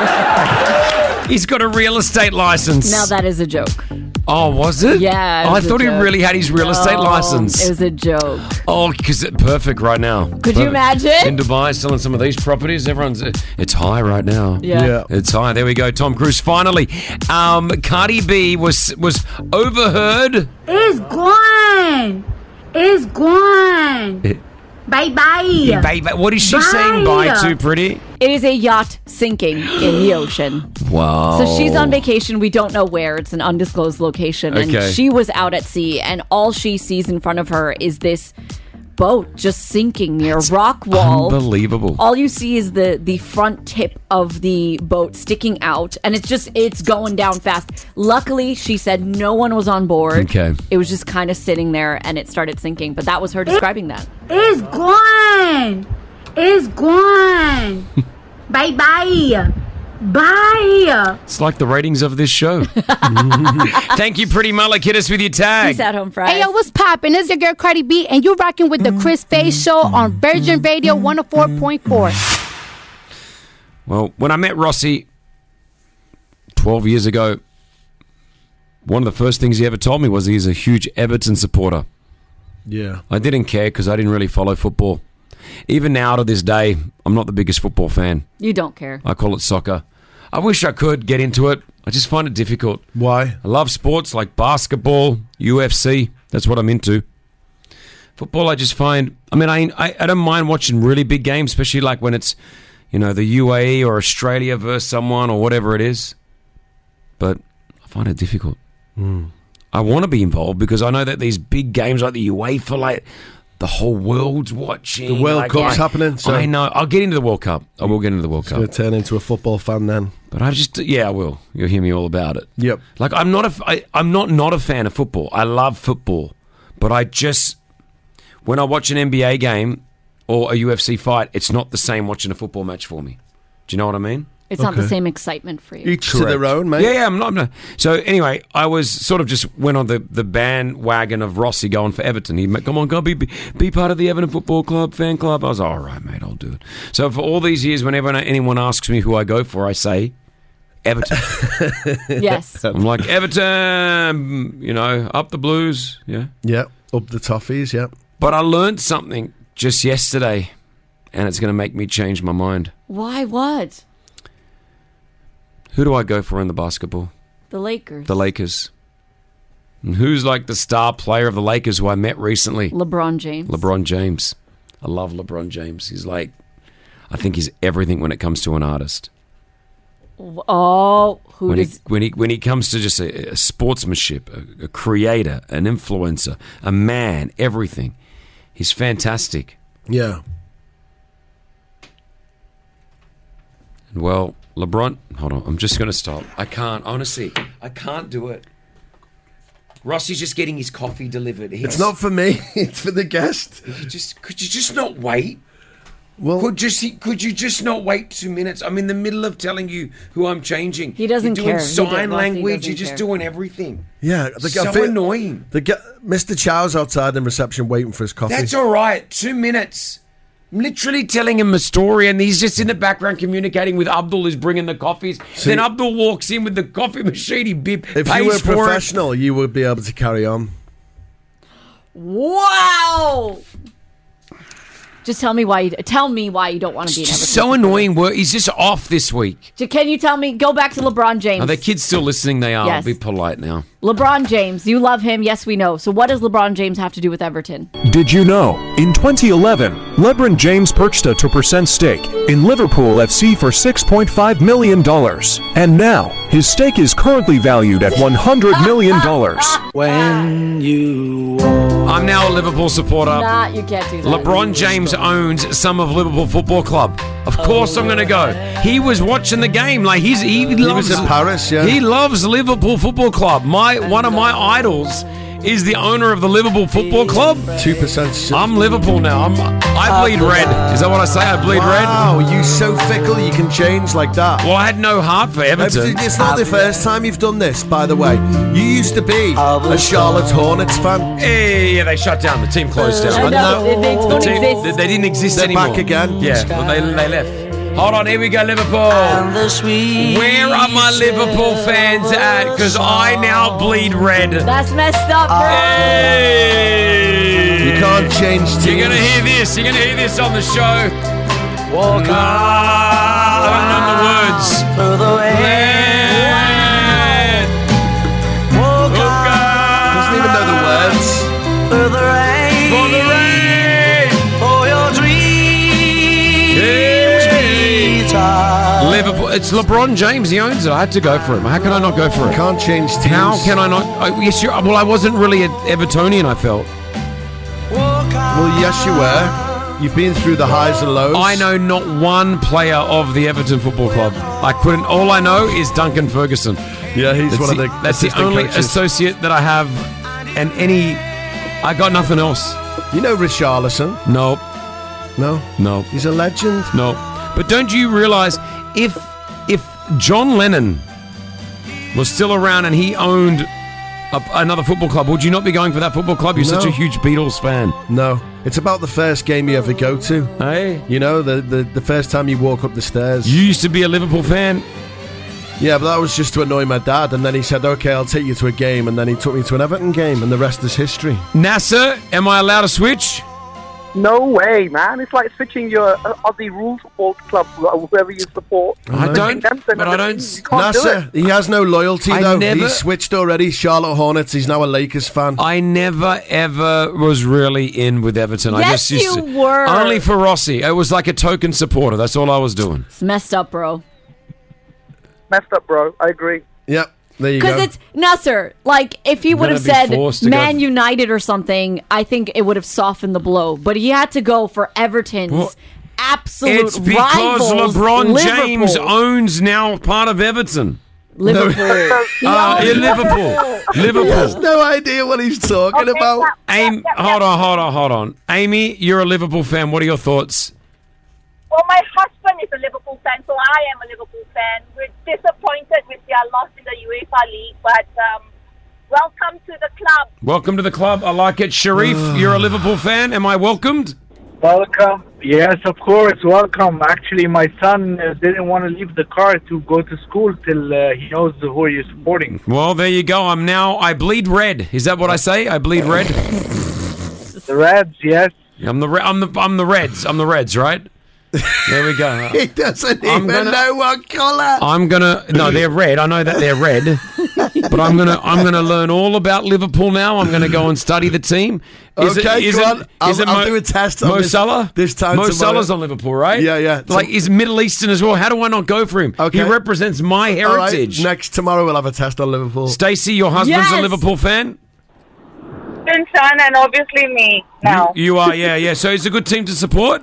He's got a real estate license. Now that is a joke. Oh, was it? Yeah. it Oh, I was a thought he joke. really had his real estate No, license. It was a joke. Oh, because it's perfect right now. Could you Perfect. imagine? In Dubai, selling some of these properties, everyone's it's high right now. Yeah. Yeah. It's high. There we go. Tom Cruise finally. Um, Cardi B was was overheard. It's gone. It's gone. Bye bye. Babe, what is she saying bye to, pretty? It is a yacht sinking in the ocean. Wow. So she's on vacation. We don't know where. It's an undisclosed location. And Okay. she was out at sea, and all she sees in front of her is this boat just sinking near a rock wall. Unbelievable. All you see is the the front tip of the boat sticking out, and it's just it's going down fast. Luckily, she said no one was on board. Okay. It was just kind of sitting there, and it started sinking. But that was her describing that. It's gone. It's gone. Bye bye. Bye. It's like the ratings of this show. Thank you, Pretty Malik. Hit us with your tag. Peace out, home fries. Hey, yo, what's poppin'? It's your girl Cardi B, and you're rocking with the Chris Faye Show on Virgin Radio one oh four point four. Well, when I met Rossi twelve years ago, one of the first things he ever told me was he's a huge Everton supporter. Yeah. I didn't care because I didn't really follow football. Even now to this day, I'm not the biggest football fan. You don't care. I call it soccer. I wish I could get into it. I just find it difficult. Why? I love sports like basketball, U F C. That's what I'm into. Football, I just find... I mean, I, I, I don't mind watching really big games, especially like when it's, you know, the U A E or Australia versus someone or whatever it is. But I find it difficult. Mm. I want to be involved because I know that these big games like the UEFA, like the whole world's watching. The World like, Cup's I- happening, so- I know. I'll get into the World Cup. I will get into the World It's going Cup. to turn into a football fan then. But I just, yeah, I will. You'll hear me all about it. Yep. Like I'm not a, f- I, I'm not not a fan of football. I love football, but I just when I watch an N B A game or a U F C fight, it's not the same watching a football match for me. Do you know what I mean? It's not the Okay. same excitement for you. Each to their own, mate. Yeah, yeah, I'm not, I'm not. So anyway, I was sort of just went on the, the bandwagon of Rossi going for Everton. He come on, go be be part of the Everton Football Club fan club. I was all right, mate. I'll do it. So for all these years, whenever anyone asks me who I go for, I say Everton. Yes. I'm like, Everton, you know, up the Blues. Yeah. Yeah, up the Toffees, yeah. But I learned something just yesterday, and it's going to make me change my mind. Why? What? Who do I go for in the basketball? The Lakers. The Lakers. And who's like the star player of the Lakers who I met recently? LeBron James. LeBron James. I love LeBron James. He's like, I think he's everything when it comes to an artist. Oh, who when does... he when he when he comes to just a, a sportsmanship, a, a creator, an influencer, a man, everything, he's fantastic. Yeah. And well, LeBron, hold on, I'm just going to stop. I can't, honestly, I can't do it. Rossi's just getting his coffee delivered. He's, It's not for me. It's for the guest. Could you just could you just not wait? Well, could just could you just not wait two minutes? I'm in the middle of telling you who I'm changing. He doesn't You're doing care. He sign does- language. he You're doesn't just care. doing everything. Yeah, the, So I feel- annoying. The guy, Mister Chow's outside in reception waiting for his coffee. That's all right. Two minutes. I'm literally telling him a story, and he's just in the background communicating with Abdul, who's bringing the coffees. See- then Abdul walks in with the coffee machine. He bib, If pays you were for professional, you would be able to carry on. Wow. Just tell me why. You, tell me why you don't want to be it. an Just Everton so supporter. annoying. Work. He's just off this week. J- Can you tell me? Go back to LeBron James. Are the kids still listening? They are. Yes. Be polite now. LeBron James, you love him. Yes, we know. So what does LeBron James have to do with Everton? Did you know? In twenty eleven, LeBron James purchased a two percent stake in Liverpool F C for six point five million dollars. And now, his stake is currently valued at one hundred million dollars. When you I'm now a Liverpool supporter. Nah, you can't do that. LeBron James owns some of Liverpool Football Club. Of course I'm going to go. He was watching the game. Like he's he, loves was in Paris, yeah. He loves Liverpool Football Club. My one of my idols is the owner of the Liverpool Football Club. Two percent. I'm Liverpool now. I'm I bleed red. Is that what I say? I bleed red. Wow, you so fickle you can change like that. Well, I had no heart for Everton. It's not the first time you've done this, by the way. You used to be a Charlotte Hornets fan. Hey, yeah, they shut down. The team closed down. I know. They, they don't The team- exist. They, they didn't exist They're anymore. back again. Yeah, well, they, they left. Hold on, here we go, Liverpool. Where are my Liverpool fans at? Because I now bleed red. That's messed up, bro. Hey! You can't change teams. You're going to hear this. You're going to hear this on the show. Walk ah, I don't know the words. Through the land. Walk Doesn't even know the words. For the rain. For the rain. For your dreams. Liverpool. It's LeBron James. He owns it. I had to go for him. How can I not go for it? Can't change teams. How can I not? Oh, yes, you're, well, I wasn't really an Evertonian, I felt. Well, yes, you were. You've been through the highs and lows. I know not one player of the Everton Football Club. I couldn't. All I know is Duncan Ferguson. Yeah, he's That's one of the, the That's the assistant only coaches. associate that I have, and any. I got nothing else. You know Richarlison? No, No? no, He's a legend. no. But don't you realise if if John Lennon was still around and he owned a, another football club, would you not be going for that football club? You're such No. a huge Beatles fan. No. It's about the first game you ever go to. Hey, You know, the, the, the first time you walk up the stairs. you used to be a Liverpool fan. Yeah, but that was just to annoy my dad. And then he said, okay, I'll take you to a game. And then he took me to an Everton game. And the rest is history. Nasser, am I allowed to switch? No way, man. It's like switching your uh, Aussie Rules Support Club, whoever you support. I don't, Them, then but I don't. You can't do Nasser, it. he has no loyalty, I though. never- He's switched already. Charlotte Hornets. He's now a Lakers fan. I never ever was really in with Everton. I Yes, just used you to, were. only for Rossi. It was like a token supporter. That's all I was doing. It's messed up, bro. Messed up, bro. I agree. Yep, there you go. Because it's Nasser. Like, if he would gonna have be said forced to Man go- United or something, I think it would have softened the blow. But he had to go for Everton's Well, absolute It's because rivals, LeBron Liverpool. James owns now part of Everton. Liverpool. He Uh, owns in Liverpool. He has Liverpool. no idea what he's talking about. Amy, hold on, hold on, hold on. Amy, you're a Liverpool fan. What are your thoughts? Well, my husband is a Liverpool fan, so I am a Liverpool fan. We're disappointed with their loss in the UEFA League, but um, welcome to the club. Welcome to the club. I like it. Sharif, you're a Liverpool fan. Am I welcomed? Welcome. Yes, of course. Welcome. Actually, my son uh, didn't want to leave the car to go to school till uh, he knows who he is supporting. Well, there you go. I'm now, I bleed red. Is that what I say? I bleed red? The Reds, yes. I'm the, re- I'm the, I'm the Reds. I'm the Reds, right? There we go. He doesn't I'm even gonna- know what colour. I'm gonna no, they're red. I know that they're red, but I'm gonna I'm gonna learn all about Liverpool now. I'm gonna go and study the team. Is Okay, it, is go it, on. I'll- is it I'll Mo, do a test on Mo this- Salah? this time Mo tomorrow. Salah's on Liverpool, right? Yeah, yeah. Like he's Middle Eastern as well. How do I not go for him? Okay. He represents my All right, heritage. next tomorrow we'll have a test on Liverpool. Stacey, your husband's a Yes. Liverpool fan. Son and obviously me now. You are, yeah, yeah. So it's a good team to support.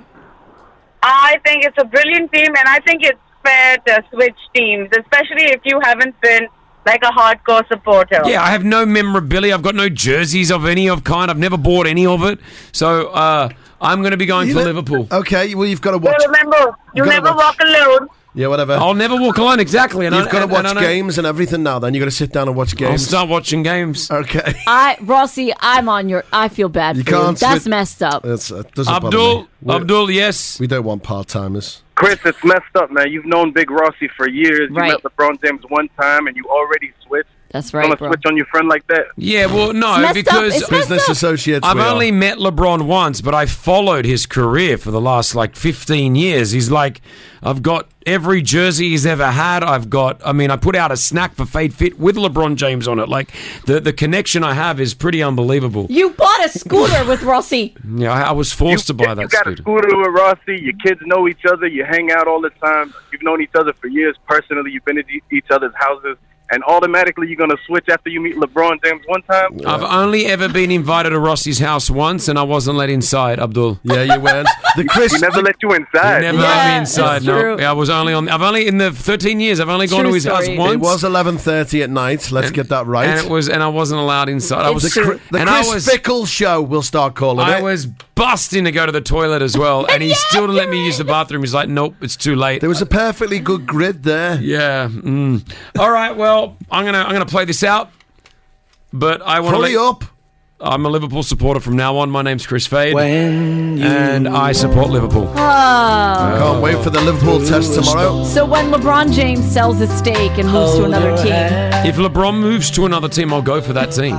I think it's a brilliant team, and I think it's fair to switch teams, especially if you haven't been like a hardcore supporter. Yeah, I have no memorabilia. I've got no jerseys of any of kind. I've never bought any of it. So uh, I'm going to be going You for know- Liverpool. Okay, well you've got to But watch. remember, you You've gotta never watch- walk alone. Yeah, whatever. I'll never walk alone, exactly. And You've I, got to and- watch and I- games and everything now. Then you've got to sit down and watch games. I'll start watching games. Okay. I Rossi, I'm on your. I feel bad You for you. can't That's switch- messed up. That's, that doesn't bother Abdul, me. We're- Abdul, yes. We don't want part timers. Chris, it's messed up, man. You've known Big Rossi for years. Right. You met LeBron James one time, and you already switched. That's You right, want to bro. switch on your friend like that? Yeah, well, no, It's messed up. because It's messed Business up. associates. I've we are. only met LeBron once, but I followed his career for the last like fifteen years. He's like, I've got every jersey he's ever had. I've got, I mean, I put out a snack for Fade Fit with LeBron James on it. Like the the connection I have is pretty unbelievable. You bought a scooter with Rossi. Yeah, I, I was forced to buy that You got a scooter. scooter with Rossi. Your kids know each other. You hang out all the time. You've known each other for years personally. You've been at e- each other's houses. And automatically you're going to switch after you meet LeBron James one time? I've only ever been invited to Rossi's house once, and I wasn't let inside. Abdul. Yeah, you weren't. The Chris. He never let you inside. He never Yeah, let me inside. it's No, true. I was only on. I've only in the thirteen years. I've only gone True to his story. house once. It was eleven thirty at night. Let's get that right. and it was, and I wasn't allowed inside. I It's was the, true. Cr- the and Chris I was, Fickle show. We'll start calling I it. was busting to go to the toilet as well, and he still didn't let me use the bathroom. He's like, "Nope, it's too late." There was a perfectly good grid there. Yeah. Mm. All right. Well, I'm gonna I'm gonna play this out, but I want to. Hurry up. I'm a Liverpool supporter from now on. My name's Chris Fade, and I support Liverpool. Oh. Can't wait for the Liverpool test tomorrow. So when LeBron James sells his stake and moves to another team, If LeBron moves to another team, I'll go for that team.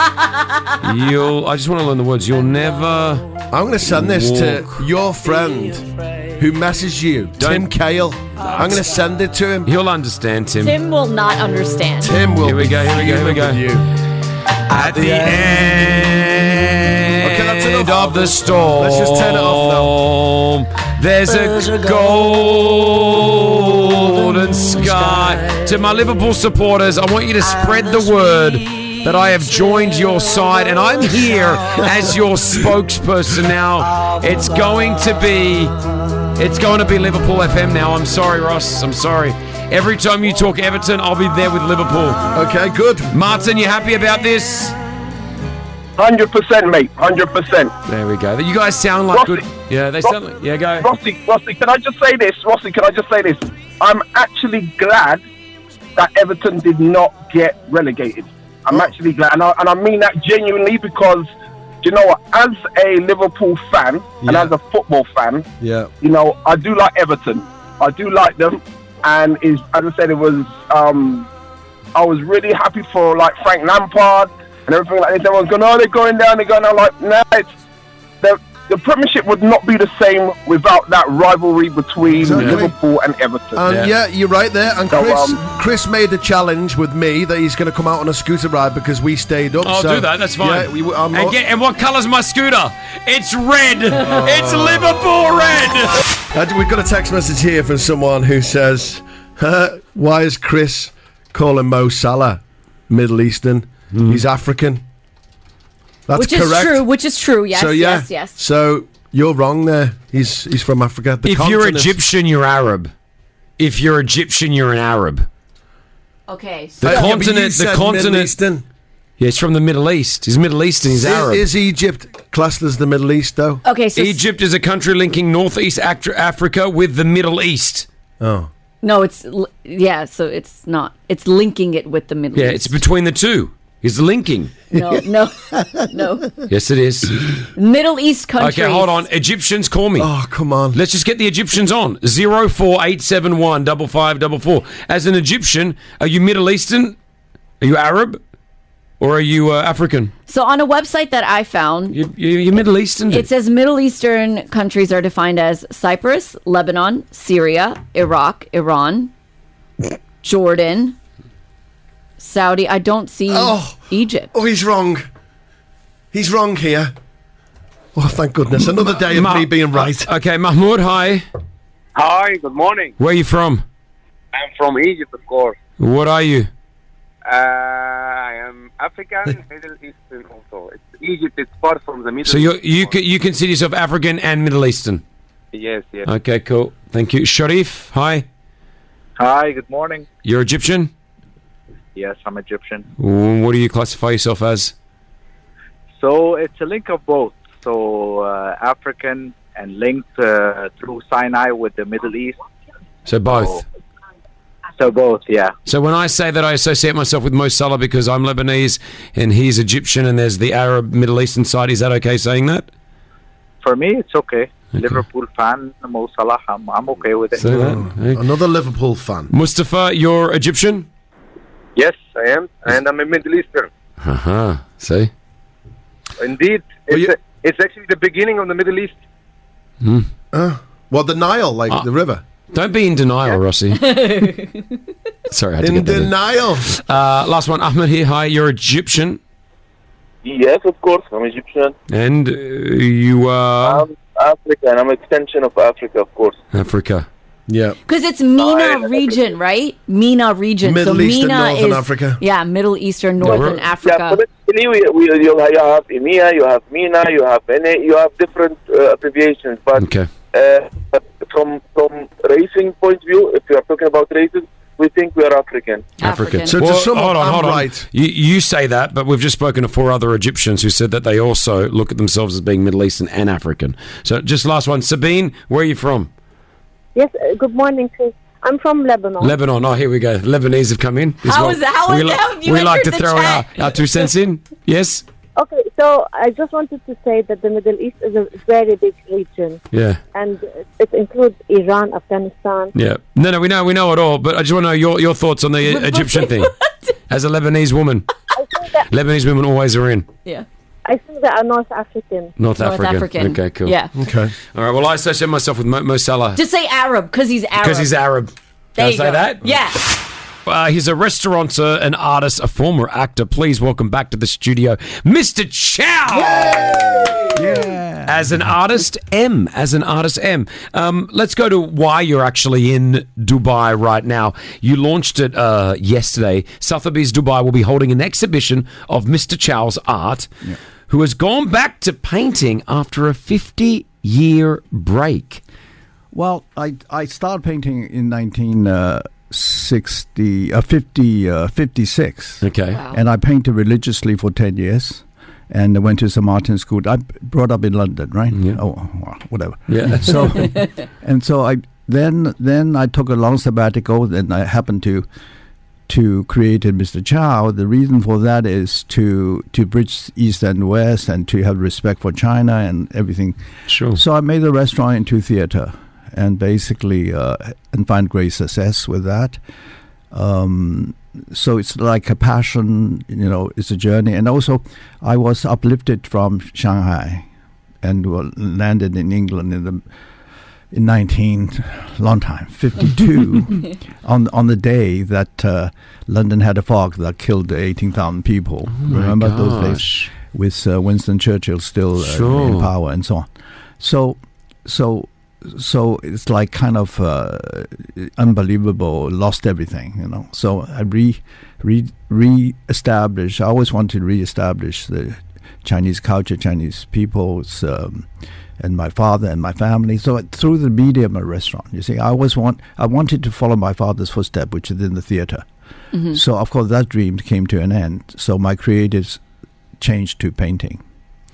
You'll. I just want to learn the words. You'll never. I'm going to send this to your friend who messaged you, Tim Cale. I'm going to send it to him. He'll understand, Tim. Tim will not understand. Tim will. Here we be go, here we go, here we go. fuming with you. At the end Okay, that's enough. of the storm, Let's just turn it off There's, a, golden sky. To my Liverpool supporters, I want you to spread the word that I have joined your side, and I'm here as your spokesperson now. It's going to be, it's going to be Liverpool F M now. I'm sorry, Ross. I'm sorry. Every time you talk Everton, I'll be there with Liverpool. Okay, good. Martin, you happy about this? one hundred percent, mate. one hundred percent. There we go. You guys sound like Rossi, good. Yeah, they Ros- sound like. Yeah, go. Rossi, Rossi, can I just say this? Rossi, can I just say this? I'm actually glad that Everton did not get relegated. I'm actually glad. And I, and I mean that genuinely because, you know what, as a Liverpool fan and Yeah. as a football fan, Yeah. you know, I do like Everton. I do like them. And is as I said, it was, um, I was really happy for like Frank Lampard and everything like this. Everyone's going, oh, they're going down, they're going down. Like, no, it's, the, the Premiership would not be the same without that rivalry between Exactly. Liverpool and Everton. And yeah. you're right there. And So, Chris, um, Chris made a challenge with me that he's going to come out on a scooter ride because we stayed up. I'll so, do that. That's fine. Yeah, we, I'm and, not- get, and what colour's my scooter? It's red. It's Liverpool red. Uh, we've got a text message here from someone who says, huh, why is Chris calling Mo Salah Middle Eastern? He's African. That's which correct. is true. Which is true. Yes. so, yeah, Yes. Yes. So you're wrong there. He's he's from Africa. The If you're continent- Egyptian, you're Arab. If you're Egyptian, you're an Arab. Okay. The So Yeah, but you continent. said The Middle continent. Eastern. Yeah, it's from the Middle East. He's Middle Eastern. He's Is, Arab. is Egypt classed as the Middle East, though? okay. So Egypt is a country linking Northeast Act- Africa with the Middle East. Oh. no, it's l- yeah. So it's not. It's linking it with the Middle Yeah, East. it's between the two. It's linking. No, no, no. Yes, it is. Middle East countries. Okay, hold on. Egyptians, call me. Oh, come on. Let's just get the Egyptians on. zero four eight seven one five five four four. As an Egyptian, are you Middle Eastern? Are you Arab? Or are you uh, African? So on a website that I found, you, you, you're Middle Eastern. It says Middle Eastern countries are defined as Cyprus, Lebanon, Syria, Iraq, Iran, Jordan, Saudi. I don't see Oh. Egypt. Oh, he's wrong. He's wrong here. Oh, thank goodness. Another day of Ma- me being right. Uh, okay, Mahmoud, hi. Hi, good morning. Where are you from? I'm from Egypt, of course. What are you? Uh, I am African, Middle Eastern also. It's Egypt is far from the Middle So you East. you c- you consider yourself African and Middle Eastern? Yes, yes. Okay, cool. Thank you. Sharif, hi. Hi, good morning. You're Egyptian? Yes, I'm Egyptian. What do you classify yourself as? So it's a link of both. So uh, African and linked uh, through Sinai with the Middle East. So both. So both, yeah. So when I say that I associate myself with Mo Salah because I'm Lebanese and he's Egyptian and there's the Arab Middle Eastern side, is that okay saying that? For me, it's okay. Liverpool fan, Mo Salah, I'm, I'm okay with it. Say that. Hey. Another Liverpool fan. Mustafa, you're Egyptian? Yes, I am, and I'm a Middle Eastern. Uh-huh. See? Indeed, it's, a, it's actually the beginning of the Middle East. Hmm. Uh, well, the Nile, like Ah. the river. Don't be in denial, Rossi. Sorry, I had to In get that in. denial. Uh, last one, Ahmed here. Hi, you're Egyptian, Yes, of course. I'm Egyptian. and uh, you are I'm African. I'm an extension of Africa, of course. Africa. Yeah. Because it's MENA region, right? MENA region. Middle so Eastern, MENA Northern is Africa. Yeah, Middle Eastern, Northern Yeah, Africa. so basically we, we, you, you have E M E A, you have MENA, you have N A, you have different uh, abbreviations. But okay. uh, but from from racing point of view, if you are talking about races, we think we are African. African. So to Well, sum up, hold on, I'm hold on. right. You, you say that, but we've just spoken to four other Egyptians who said that they also look at themselves as being Middle Eastern and African. So just last one. Sabine, where are you from? Yes, uh, good morning, Chris. I'm from Lebanon. Lebanon. Oh, here we go. Lebanese have come in. as How well. is that- how we is li- that? You we like to entered the throw our, chat. our two cents in. Yes? Okay, so I just wanted to say that the Middle East is a very big region, Yeah. and it includes Iran, Afghanistan. Yeah. No, no, we know we know it all, but I just want to know your, your thoughts on the Egyptian thing. As a Lebanese woman. Lebanese women always are in. Yeah. I think they are North African. North, North Africa. African. Okay, cool. Yeah. Okay. All right, well, I associate myself with Mo, Mo Salah. Just say Arab, because he's Arab. Because he's Arab. There Can I you say go. that? Yeah. Uh, he's a restaurateur, an artist, a former actor. Please welcome back to the studio, Mister Chow. Yeah. As an artist, M. As an artist, M. Um, let's go to why you're actually in Dubai right now. You launched it uh, yesterday. Sotheby's Dubai will be holding an exhibition of Mister Chow's art, who has gone back to painting after a fifty-year break. Well, I I started painting in nineteen sixty, uh, fifty, uh, fifty-six. Okay. Wow. And I painted religiously for ten years. And I went to Saint Martin's School. I brought up in London, right? Oh, well, whatever. Yeah. So, and so I then then I took a long sabbatical, and I happened to to create Mister Chow. The reason for that is to to bridge East and West, and to have respect for China and everything. Sure. So I made the restaurant into theater, and basically uh, and find great success with that. Um, so it's like a passion, you know, it's a journey. And also I was uplifted from Shanghai and well, landed in England in the in nineteen, long time, fifty-two, on on the day that uh, London had a fog that killed eighteen thousand people. my Remember those gosh. days with uh, Winston Churchill still uh, Sure. in power and so on. So, so, so it's like kind of uh, unbelievable. Lost everything, you know. So I re re re-establish. I always wanted to re-establish the Chinese culture, Chinese peoples. Um, and my father and my family. So through the medium of restaurant, you see, I always want, I wanted to follow my father's footstep, which is in the theater. Mhm. So of course that dream came to an end. So my creatives changed to painting.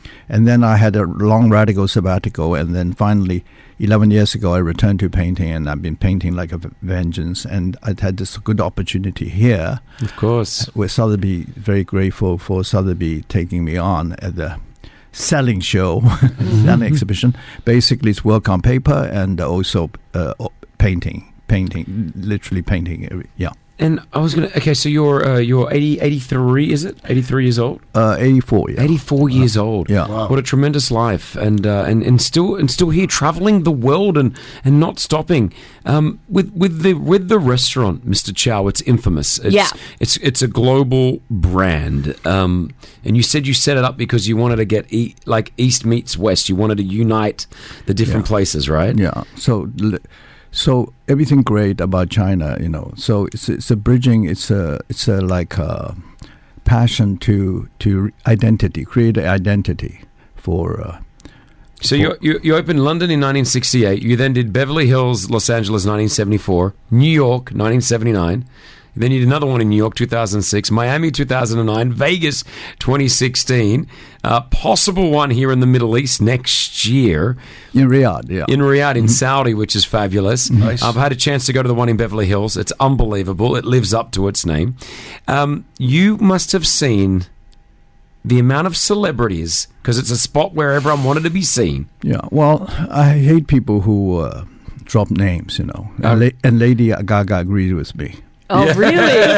And then I had a long radical sabbatical, and then finally, eleven years ago, I returned to painting, and I've been painting like a v- vengeance. And I'd had this good opportunity here. Of course. With Sotheby, very grateful for Sotheby taking me on at the selling show, selling exhibition. Basically, it's work on paper and also uh, painting, painting, literally painting, yeah. And I was going to, okay, so you're uh, you're eighty, eighty-three, is it? eighty-three years old? Uh, eighty-four, yeah. eighty-four years old. Yeah. Wow. What a tremendous life. And uh, and, and still and still here traveling the world and, and not stopping. Um, with with the with the restaurant, Mister Chow, it's infamous. It's, Yeah. It's it's a global brand. Um, and you said you set it up because you wanted to get e- like East meets West. You wanted to unite the different Yeah. places, right? Yeah. So, l- so everything great about China, you know. So it's it's a bridging. It's a it's a like a passion to to identity, create an identity for. Uh, So you, you you opened London in nineteen sixty-eight. You then did Beverly Hills, Los Angeles, nineteen seventy-four. New York, nineteen seventy-nine. Then you did another one in New York, two thousand six. Miami, two thousand nine. Vegas, twenty sixteen. Uh, possible one here in the Middle East next year. In Riyadh, yeah. In Riyadh, in Saudi, which is fabulous. Nice. I've had a chance to go to the one in Beverly Hills. It's unbelievable. It lives up to its name. Um, you must have seen the amount of celebrities, because it's a spot where everyone wanted to be seen. Yeah, well, I hate people who uh, drop names, you know. And, La- and Lady Gaga agreed with me. Oh, really?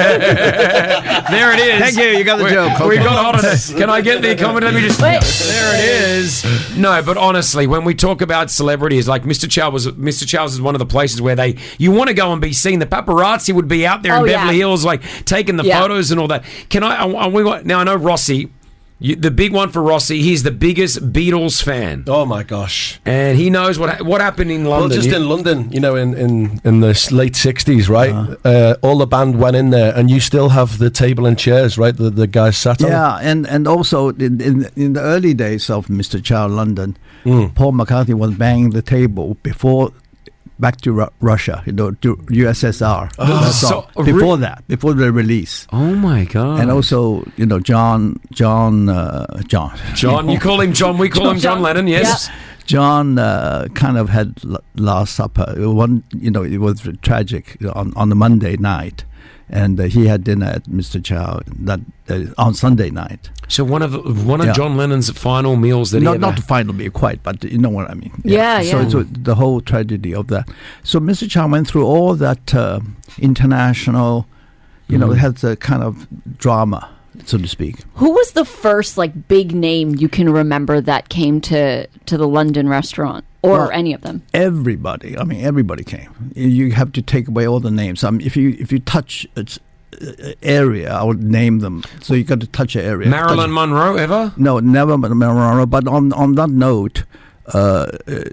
There it is. Thank you. You got the we, joke. We Okay. got hold on it. Can I get the comment? Let me just. Wait. There it is. No, but honestly, when we talk about celebrities, like Mister Chow was, Mister Chow's is one of the places where they you want to go and be seen. The paparazzi would be out there Oh, in yeah. Beverly Hills, like taking the Yeah. photos and all that. Can I? I, I we got, now I know Rossi. You, the big one for Rossi, he's the biggest Beatles fan. Oh my gosh! And he knows what what happened in London. Well, just You- in London, you know, in, in, in the s- late sixties, right? Uh, all the band went in there, and you still have the table and chairs, right? The the guys sat on. Yeah, and, and also in, in in the early days of Mister Chow London, Mm. Paul McCartney was banging the table before back to Ru- Russia, you know, to U S S R. Oh, That's so- all. Before that, before the release. Oh my god! And also, you know, John, John, uh, John, John, you call him John. We call him John Lennon. Yes. John uh, kind of had l- Last Supper. One, you know, it was tragic you know, on on a Monday night, and uh, he had dinner at Mister Chow that uh, on Sunday night. So one of one of Yeah. John Lennon's final meals that he not ever not the final meal quite, but you know what I mean. Yeah, So yeah. it's uh, the whole tragedy of that. So Mister Chow went through all that uh, international, you know, Mhm. it has a kind of drama, so to speak. Who was the first like big name you can remember that came to to the London restaurant, or Well, any of them? Everybody, I mean, everybody came. You have to take away all the names. I mean, if you if you touch its uh, area, I would name them. So you got to touch an area. Marilyn Touch- Monroe ever? No, never Marilyn Monroe. But on on that note, uh, uh,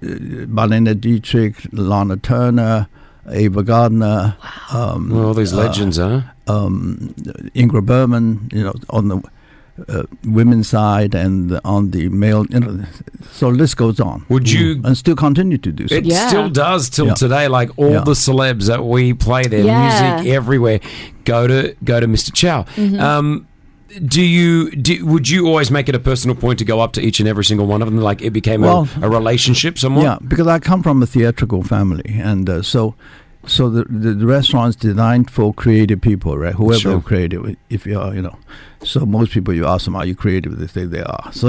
Marlene Dietrich, Lana Turner, Ava Gardner. Um, Well, all these legends, huh? Um, Ingrid Bergman, you know, on the uh, women's side and on the male, you know, so the list goes on. Would you- and still continue to do so? It still does till Yeah. today. Like all Yeah. the celebs that we play, their Yeah. music everywhere, go to go to Mister Chow. Mhm. Um, do you do? Would you always make it a personal point to go up to each and every single one of them? Like it became Well, a, a relationship, somewhat. Yeah, because I come from a theatrical family, and uh, so so the, the the restaurant's designed for creative people, right? Whoever Sure. creative, if you are, you know. So most people, you ask them, "Are you creative?" They say they are. So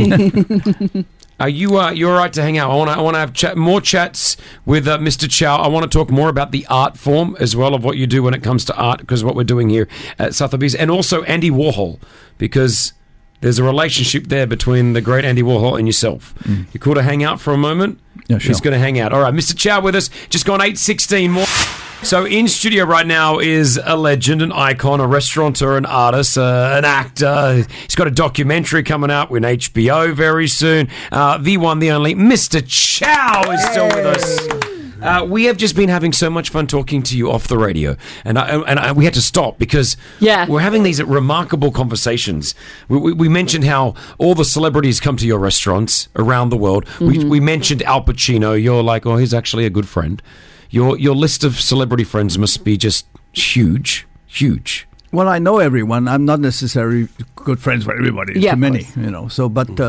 Are you uh, you all right to hang out? I want to I want to have chat, more chats with uh, Mister Chow. I want to talk more about the art form as well of what you do when it comes to art, because what we're doing here at Sotheby's, and also Andy Warhol, because there's a relationship there between the great Andy Warhol and yourself. You cool to hang out for a moment? Yeah, sure. He's going to hang out. All right, Mister Chow with us. Just gone eight sixteen more. So in studio right now is a legend, an icon, a restaurateur, an artist, uh, an actor. He's got a documentary coming out with H B O very soon. Uh, the one, the only, Mister Chow is still with us. Uh, we have just been having so much fun talking to you off the radio, and I, and I, we had to stop because yeah. we're having these remarkable conversations. We, we, we mentioned how all the celebrities come to your restaurants around the world. We, Mhm. we mentioned Al Pacino. You're like, oh, he's actually a good friend. Your your list of celebrity friends must be just huge, huge. well, I know everyone. I'm not necessarily good friends with everybody. Yeah, Too of many, course. you know. So, but uh,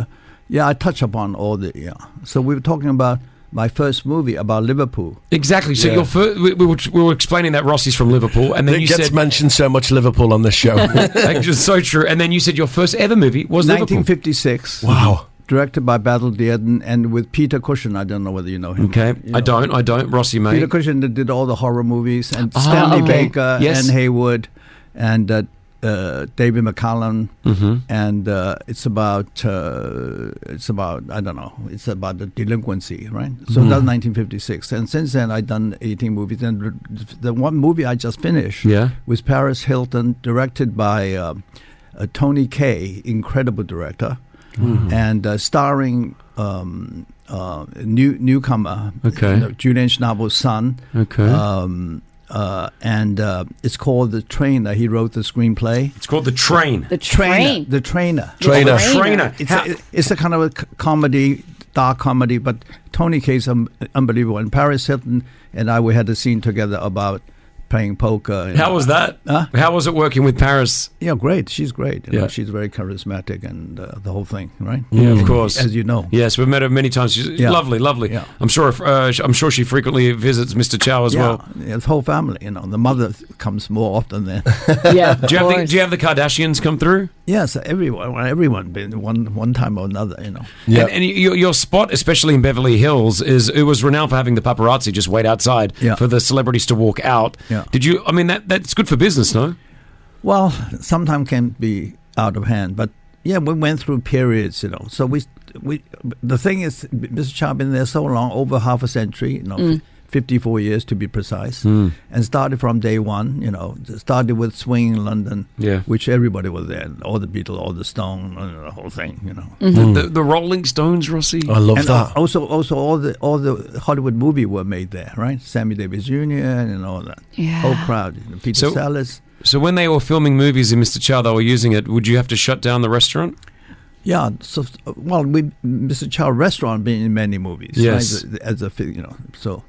Yeah, I touch upon all the, yeah. So we were talking about my first movie about Liverpool. Exactly. So Yeah. your fir- we, we, were, we were explaining that Rossi's from Liverpool, and then It you gets said mentioned so much Liverpool on this show. it's so true. And then you said your first ever movie was nineteen Liverpool. fifty-six. Wow. Directed by Battle Dearden and with Peter Cushing. I don't know whether you know him. Okay, You I know. don't. I don't. Rossi, mate. Peter Cushing that did all the horror movies, and Ah, Stanley okay. Baker, Yes. Anne Haywood, and uh, uh, David McCallum. Mhm. And uh, it's about uh, it's about I don't know. It's about the delinquency, right? So Mhm. that's nineteen fifty-six, and since then I've done eighteen movies. And the- the one movie I just finished, Yeah. was Paris Hilton, directed by um, uh, Tony Kaye, incredible director. Mhm. And uh, starring um, uh, new newcomer, Okay. you know, Julian Schnabel's son. Okay. Um, uh, and uh, it's called The Trainer. He wrote the screenplay. It's called The Train. The Trainer. Train. The Trainer. Trainer. The Trainer. It's How- a, it's a kind of a c- comedy, dark comedy, but Tony Kaye's um, unbelievable. And Paris Hilton and I, we had a scene together about playing poker. and- How was that? Huh? How was it working with Paris? Yeah, great. She's great. You know, Yeah. she's very charismatic and uh, the whole thing, right? Yeah, of course. As you know. Yes, we've met her many times. She's Yeah. lovely, lovely. Yeah. I'm sure. If, uh, sh- I'm sure she frequently visits Mister Chow as yeah, well. yeah, the whole family. You know, the mother comes more often than. Yeah. Do you have the Do you have the Kardashians come through? Yes, everyone, well, everyone been one one time or another. You know. Yeah. And, and your, your spot, especially in Beverly Hills, is it was renowned for having the paparazzi just wait outside Yeah. for the celebrities to walk out. Yeah. Did you? I mean, that that's good for business, no? Well, sometimes can be out of hand, but yeah, we went through periods, you know. So we, we, the thing is, Mister Chow been there so long, over half a century, you know, Mm. fifty-four years to be precise, Mm. and started from day one, you know. Started with Swing in London, Yeah. which everybody was there, all the Beatles, all the Stones, the whole thing, you know. The, the, the Rolling Stones, Rossi. I love and that. also, also all the all the Hollywood movie were made there, right? Sammy Davis Junior and all that, Yeah. whole crowd, you know, Peter So- Sellers. So when they were filming movies in Mister Chow, they were using it. Would you have to shut down the restaurant? Yeah, so well, we Mister Chow restaurant been in many movies, Yes. right? As a fi- you know, so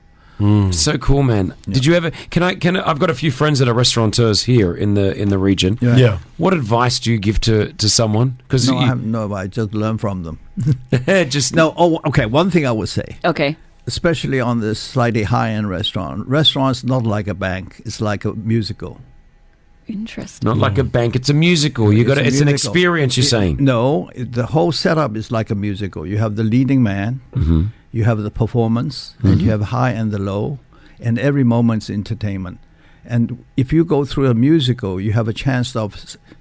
So cool, man. Did you ever? Can I? Can I, I've got a few friends that are restaurateurs here in the in the region. Yeah. Yeah. What advice do you give to to someone? Because no, I have no, I just learn from them. just No, oh, okay. One thing I would say, Okay. especially on this slightly high-end restaurant, restaurant's not like a bank; it's like a musical. Interesting. not like a bank. It's a musical. You got to. a It's an musical. experience. You're It- saying. No, it, the whole setup is like a musical. You have the leading man, Mm-hmm. you have the performance, and you have high and the low, and every moment's entertainment. And if you go through a musical, you have a chance of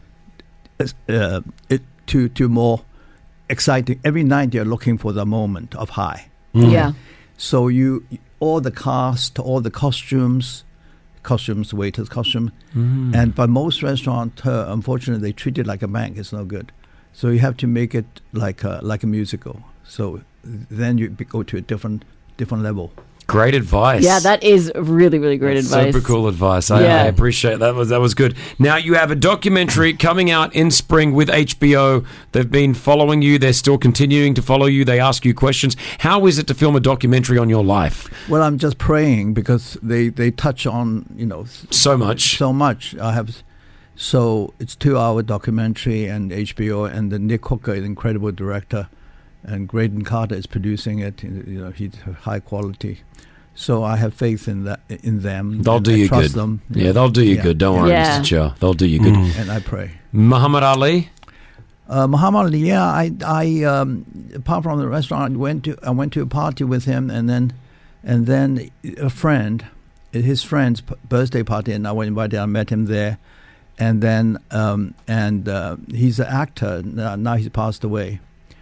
s- uh, it to to more exciting. Every night you're looking for the moment of high. Yeah. So you all the cast, all the costumes, costumes, waiters, costume, Mm. and but most restaurants, uh, unfortunately, they treat it like a bank. It's no good. So you have to make it like a, like a musical. So then you be- go to a different different level. Great advice. Yeah, that is really, really great That's advice. Super cool advice. I, Yeah. I appreciate that. Was that was good. Now you have a documentary coming out in spring with H B O. They've been following you. They're still continuing to follow you. They ask you questions. How is it to film a documentary on your life? Well, I'm just praying because they, they touch on, you know, So much. so much. I have, so it's two hour documentary and H B O, and the Nick Hooker is an incredible director, and Graydon Carter is producing it. You know, he's high quality. So I have faith in that in them. They'll and do I you trust good. them. Yeah, they'll do you Yeah. good. Don't worry, Yeah. Mister Chow. They'll do you good. And I pray. Muhammad Ali. Uh, Muhammad Ali, yeah, I, I, um, apart from the restaurant, I went to, I went to a party with him, and then, and then a friend, his friend's p- birthday party, and I was invited. I met him there, and then, um, and uh, he's an actor now. Now he's passed away,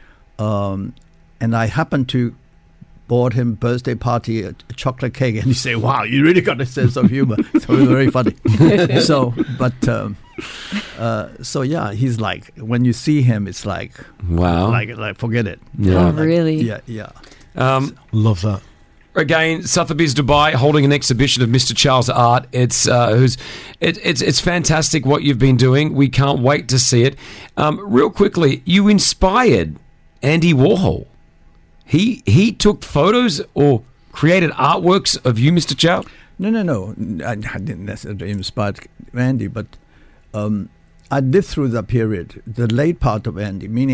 um, and I happened to bought him birthday party a, a chocolate cake, and he said, "Wow, you really got a sense of humor." So it was very funny. so, but. Um, Uh, so yeah, he's like, when you see him, it's like, Wow. like, like forget it. Yeah. Oh, Like, really? Yeah, yeah. Um, Love that. Again, Sotheby's Dubai holding an exhibition of Mister Charles' art. It's uh, who's it, it's it's fantastic what you've been doing. We can't wait to see it. Um, real quickly, you inspired Andy Warhol. He he took photos or created artworks of you, Mister Chow. No, no, no. I, I didn't necessarily inspire Andy, but um, I lived through that period, the late part of Andy, meaning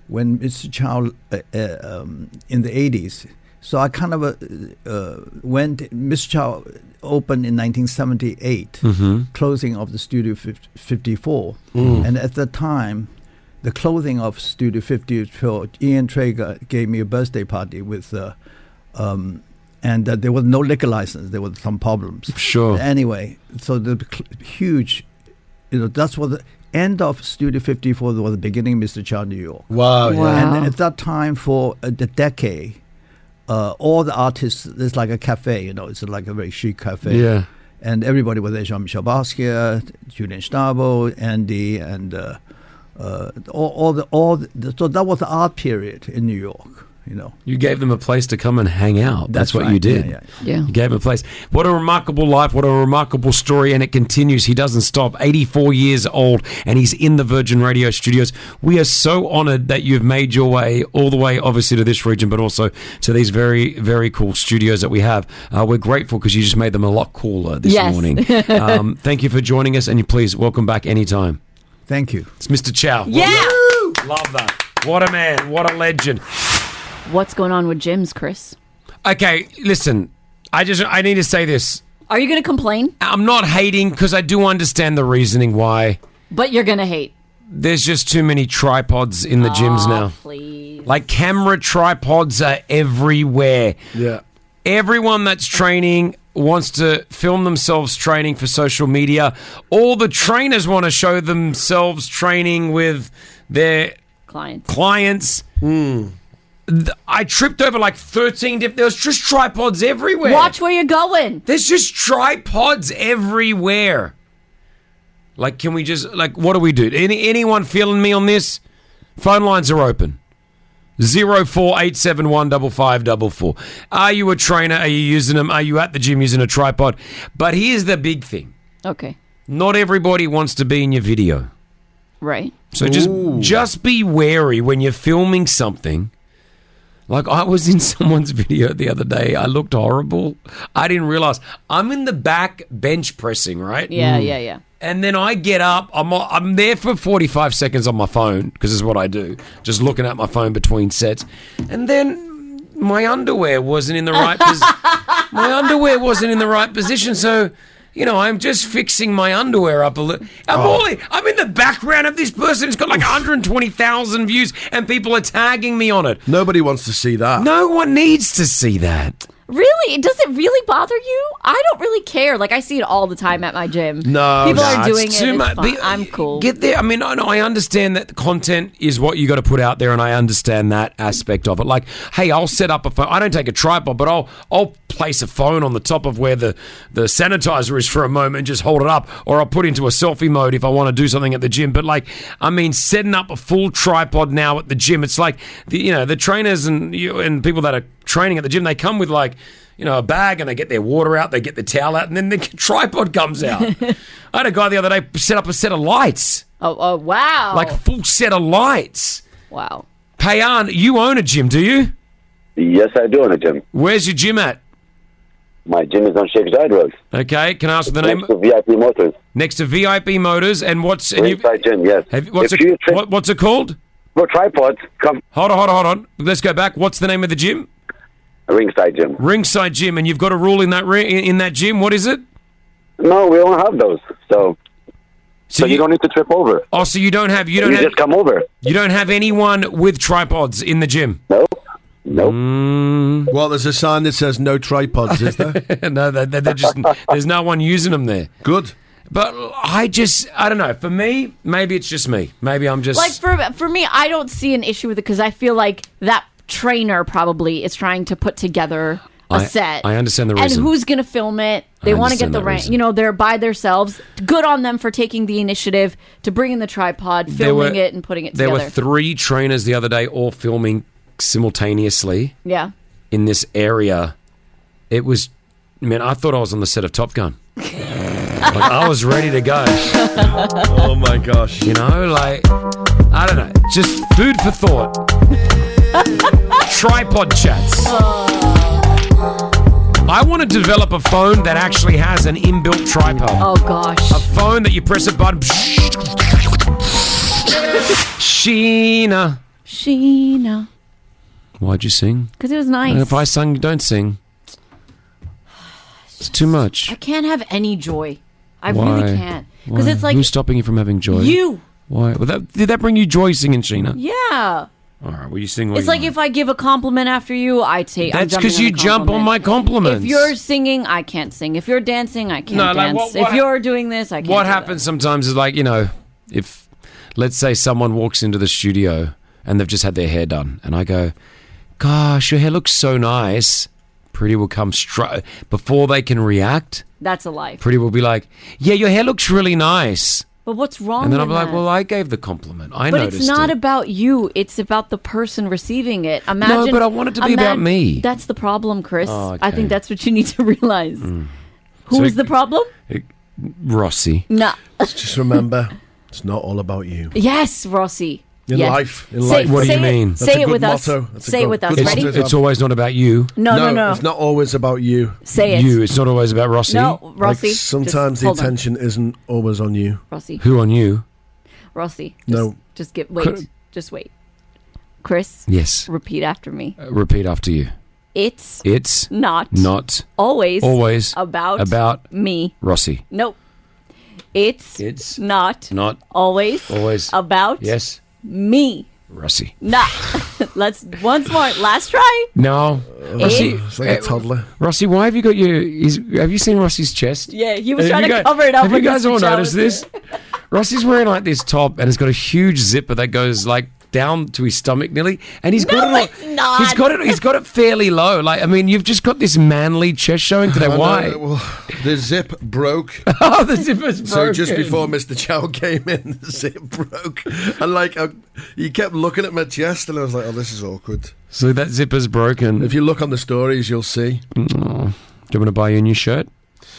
when Mister Chow uh, uh, um, in the eighties. So I kind of uh, uh, went. Mister Chow opened in nineteen seventy-eight, Mhm. closing of the Studio fifty-four, Mm. and at the time, the closing of Studio fifty-four, Ian Traeger gave me a birthday party with, uh, um, and uh, there was no liquor license. There were some problems. Sure. Anyway, so the cl- huge, you know, that's what the end of Studio fifty-four was the beginning of Mister Chow New York. Wow. Yeah. And at that time, for uh, the decade, uh, all the artists, there's like a cafe, you know, it's like a very chic cafe. Yeah. And everybody was there, Jean-Michel Basquiat, Julian Stabo, Andy, and uh, uh, all, all the, all the, so that was the art period in New York, you know. You gave them a place to come and hang out. That's, That's what right. you did. Yeah, yeah. Yeah. You gave him a place. What a remarkable life. What a remarkable story. And it continues. He doesn't stop. eighty-four years old, and he's in the Virgin Radio studios. We are so honored that you've made your way all the way, obviously, to this region, but also to these very, very cool studios that we have. Uh, we're grateful because you just made them a lot cooler this Yes. morning. um, thank you for joining us, and you please welcome back anytime. Thank you. It's Mister Chow. Yeah. Love that. What a man. What a legend. What's going on with gyms, Chris? Okay, listen. I just I need to say this. Are you going to complain? I'm not hating because I do understand the reasoning why. But you're going to hate. There's just too many tripods in the gyms Oh, now. please. Like camera tripods are everywhere. Yeah. Everyone that's training wants to film themselves training for social media. All the trainers want to show themselves training with their Clients. clients. Th- I tripped over like thirteen different... There was just tripods everywhere. Watch where you're going. There's just tripods everywhere. Like, can we just... Like, what do we do? Any Anyone feeling me on this? Phone lines are open. zero four eight seven one five five four four. Are you a trainer? Are you using them? Are you at the gym using a tripod? But here's the big thing. Okay. Not everybody wants to be in your video. Right. So just just be wary when you're filming something. Like, I was in someone's video the other day. I looked horrible. I didn't realize. I'm in the back bench pressing, right? Yeah, yeah, yeah. And then I get up. I'm I'm there for forty-five seconds on my phone, because this is what I do. Just looking at my phone between sets. And then my underwear wasn't in the right position. My underwear wasn't in the right position, so... You know, I'm just fixing my underwear up a little. I'm, Oh. all, I'm in the background of this person. It's got like one hundred twenty thousand views, and people are tagging me on it. Nobody wants to see that. No one needs to see that. Really? Does it really bother you? I don't really care. Like, I see it all the time at my gym. No, People no, are doing it's it. too It's much. fine. Be- I'm cool. Get there. I mean, I, know, I understand that the content is what you got to put out there, and I understand that aspect of it. Like, hey, I'll set up a phone. I don't take a tripod, but I'll I'll place a phone on the top of where the, the sanitizer is for a moment and just hold it up, or I'll put into a selfie mode if I want to do something at the gym. But like, I mean, setting up a full tripod now at the gym, it's like the you know the trainers and you and people that are training at the gym, they come with like. You know, a bag, and they get their water out, they get the towel out, and then the tripod comes out. I had a guy the other day set up a set of lights. Oh, oh wow. Like a full set of lights. Wow. Payan, you own a gym, do you? Yes, I do own a gym. Where's your gym at? My gym is on Sheikh Zayed Road. Okay, can I ask the name? Next to V I P Motors. Next to V I P Motors, and what's... And you've, Ringside Gym, yes. have, what's, If it, you tra- what, what's it called? No tripods. Come. Hold on, hold on, hold on. Let's go back. What's the name of the gym? Ringside Gym. Ringside Gym, and you've got a rule in that ri- in that gym. What is it? No, we don't have those. So, so, you, don't need to trip over. Oh, so you don't have you don't You have, just come over. You don't have anyone with tripods in the gym. No. Nope. Mm. Well, there's a sign that says no tripods, is there? no, they're, they're just there's no one using them there. Good. But I just I don't know. For me, maybe it's just me. Maybe I'm just Like, for, for me, I don't see an issue with it because I feel like that trainer probably is trying to put together a I- set. I understand the And reason. who's going to film it? They I want to get understand the that rank. reason. You know, they're by themselves. Good on them for taking the initiative to bring in the tripod, There filming were- it, and putting it There together. were three trainers the other day, all filming simultaneously yeah. in this area. It was, man, I thought I was on the set of Top Gun. Like, I was ready to go. Oh my gosh. You know, like, I don't know. Just food for thought. Tripod chats. I want to develop a phone that actually has an inbuilt tripod. Oh, gosh. A phone that you press a button. Sheena. Sheena. Why'd you sing? Because it was nice. And if I sung, don't sing. It's too much. I can't have any joy. I Why? really can't. Because Why? it's like Who's stopping you from having joy? you. Why? Well, that, did that bring you joy singing, Sheena? Yeah. All right, well, you sing what It's you like if I give a compliment after you, I take. I'm That's jumping 'cause on you the jump on compliment. my compliments. If you're singing, I can't sing. If you're dancing, I can't No, like, dance. what- what- if you're doing this, I can't. What do happens sometimes is like, you know, if, let's say someone walks into the studio and they've just had their hair done, and I go, gosh, your hair looks so nice. Pretty will come straight, before they can react, that. That's a lie. Pretty will be like, yeah, your hair looks really nice. But what's wrong? And then I'll with be like, that? well, I gave the compliment. I but noticed it's not it. about you. It's about the person receiving it. Imagine. but I want it to be about me. That's the problem, Chris. Oh, I okay. think that's what you need to realize. Mm. Who's So- the problem? Rossi. No. Just remember, it's not all about you. Yes, Rossi. In Yes. life, in Say- life. What do say you it- mean? That's Say a it good with us. motto. That's a Say it good- with us. good Ready? motto to It's have. always not about you. No, no, no. It's not always about you. Say it. You. It's not always about Rossi. No, Like, Rossi. sometimes just the hold on. attention isn't always on you. Rossi. Who on you? Rossi. Just, No. Just get wait. Could- Just wait. Chris. Yes. Repeat after me. Uh, repeat after you. It's It's not not always always about about me. Rossi. Nope. It's It's not not always always about yes me. Rossi. Nah. Let's once more. Last try. No, Rossi. It's like a uh, toddler. Rossi, why have you got your? Is, have you seen Rossi's chest? Yeah, he was Have trying you to gu- cover it up. Have when you guys Mister all Chow noticed was this? Rossi's wearing like this top, and it's got a huge zipper that goes like down to his stomach nearly, and he's got No, it. it's not. He's got it. He's got it fairly low. Like I mean, you've just got this manly chest showing today. I know, Why? well, the zip broke. Oh, the zipper's broken. So just before Mister Chow came in, the zip broke, and like I, he kept looking at my chest, and I was like, "Oh, this is awkward." So that zipper's broken. If you look on the stories, you'll see. Oh. Do you want to buy you a new shirt?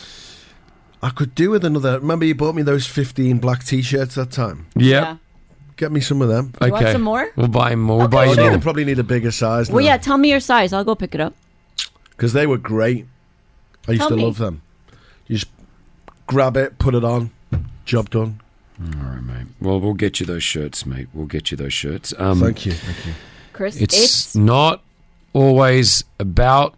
I could do with another. Remember, you bought me those fifteen black T-shirts that time. Yep. Yeah. Get me some of them. You want some more? We'll buy more. We'll Okay, buy you I sure. more. probably need a bigger size. Well, yeah. Tell me your size. I'll go pick it up. because they were great. I used Tell to me. love them. You just grab it, put it on, job done. All right, mate. Well, we'll get you those shirts, mate. We'll get you those shirts. Um, Thank you. Thank you. Chris, It's, it's not always about.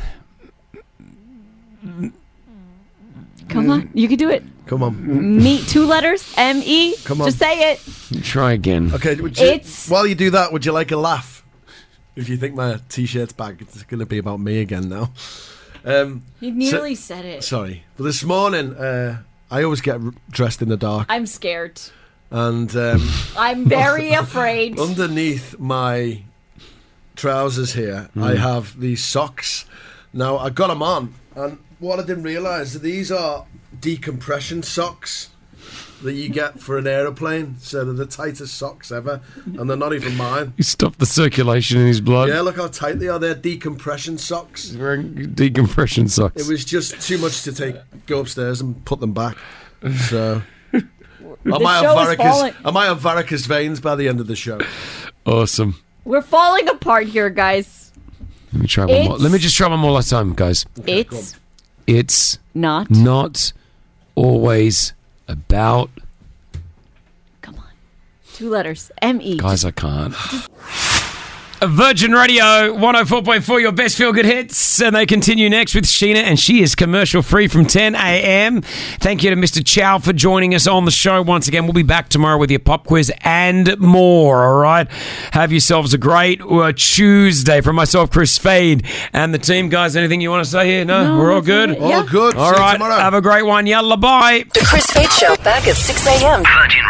come on, you can do it. Come on. Me, two letters, M E. Come on. Just say it. Try again. Okay, would you, It's- while you do that, would you like a laugh? If you think my T-shirt's back, it's going to be about me again now. Um, You nearly said it. Sorry. But this morning, uh, I always get r- dressed in the dark. I'm scared. And um, I'm very afraid. underneath my trousers here, Hmm. I have these socks. Now, I got them on, and what I didn't realise, these are decompression socks that you get for an aeroplane. So they're the tightest socks ever, and they're not even mine. You stopped the circulation in his blood. Yeah, look how tight they are. They're decompression socks. He's wearing decompression socks. It was just too much to take, go upstairs and put them back. So I might, show have is falling. varicose, I might have varicose veins by the end of the show. Awesome. We're falling apart here, guys. Let me try one more. It's- Let me just try one more last time, guys. It's It's not. not always about. Two letters, M E. Guys, I can't. Virgin Radio one oh four point four, your best feel-good hits. And they continue next with Sheena, and she is commercial-free from ten a.m. Thank you to Mister Chow for joining us on the show once again. We'll be back tomorrow with your pop quiz and more, all right? Have yourselves a great uh, Tuesday. From myself, Chris Fade, and the team. Guys, anything you want to say here? No? No, We're all that's good? it. All Yeah. good. All See you right. tomorrow. Have a great one. Yalla, bye. The Chris Fade Show back at six a.m. Virgin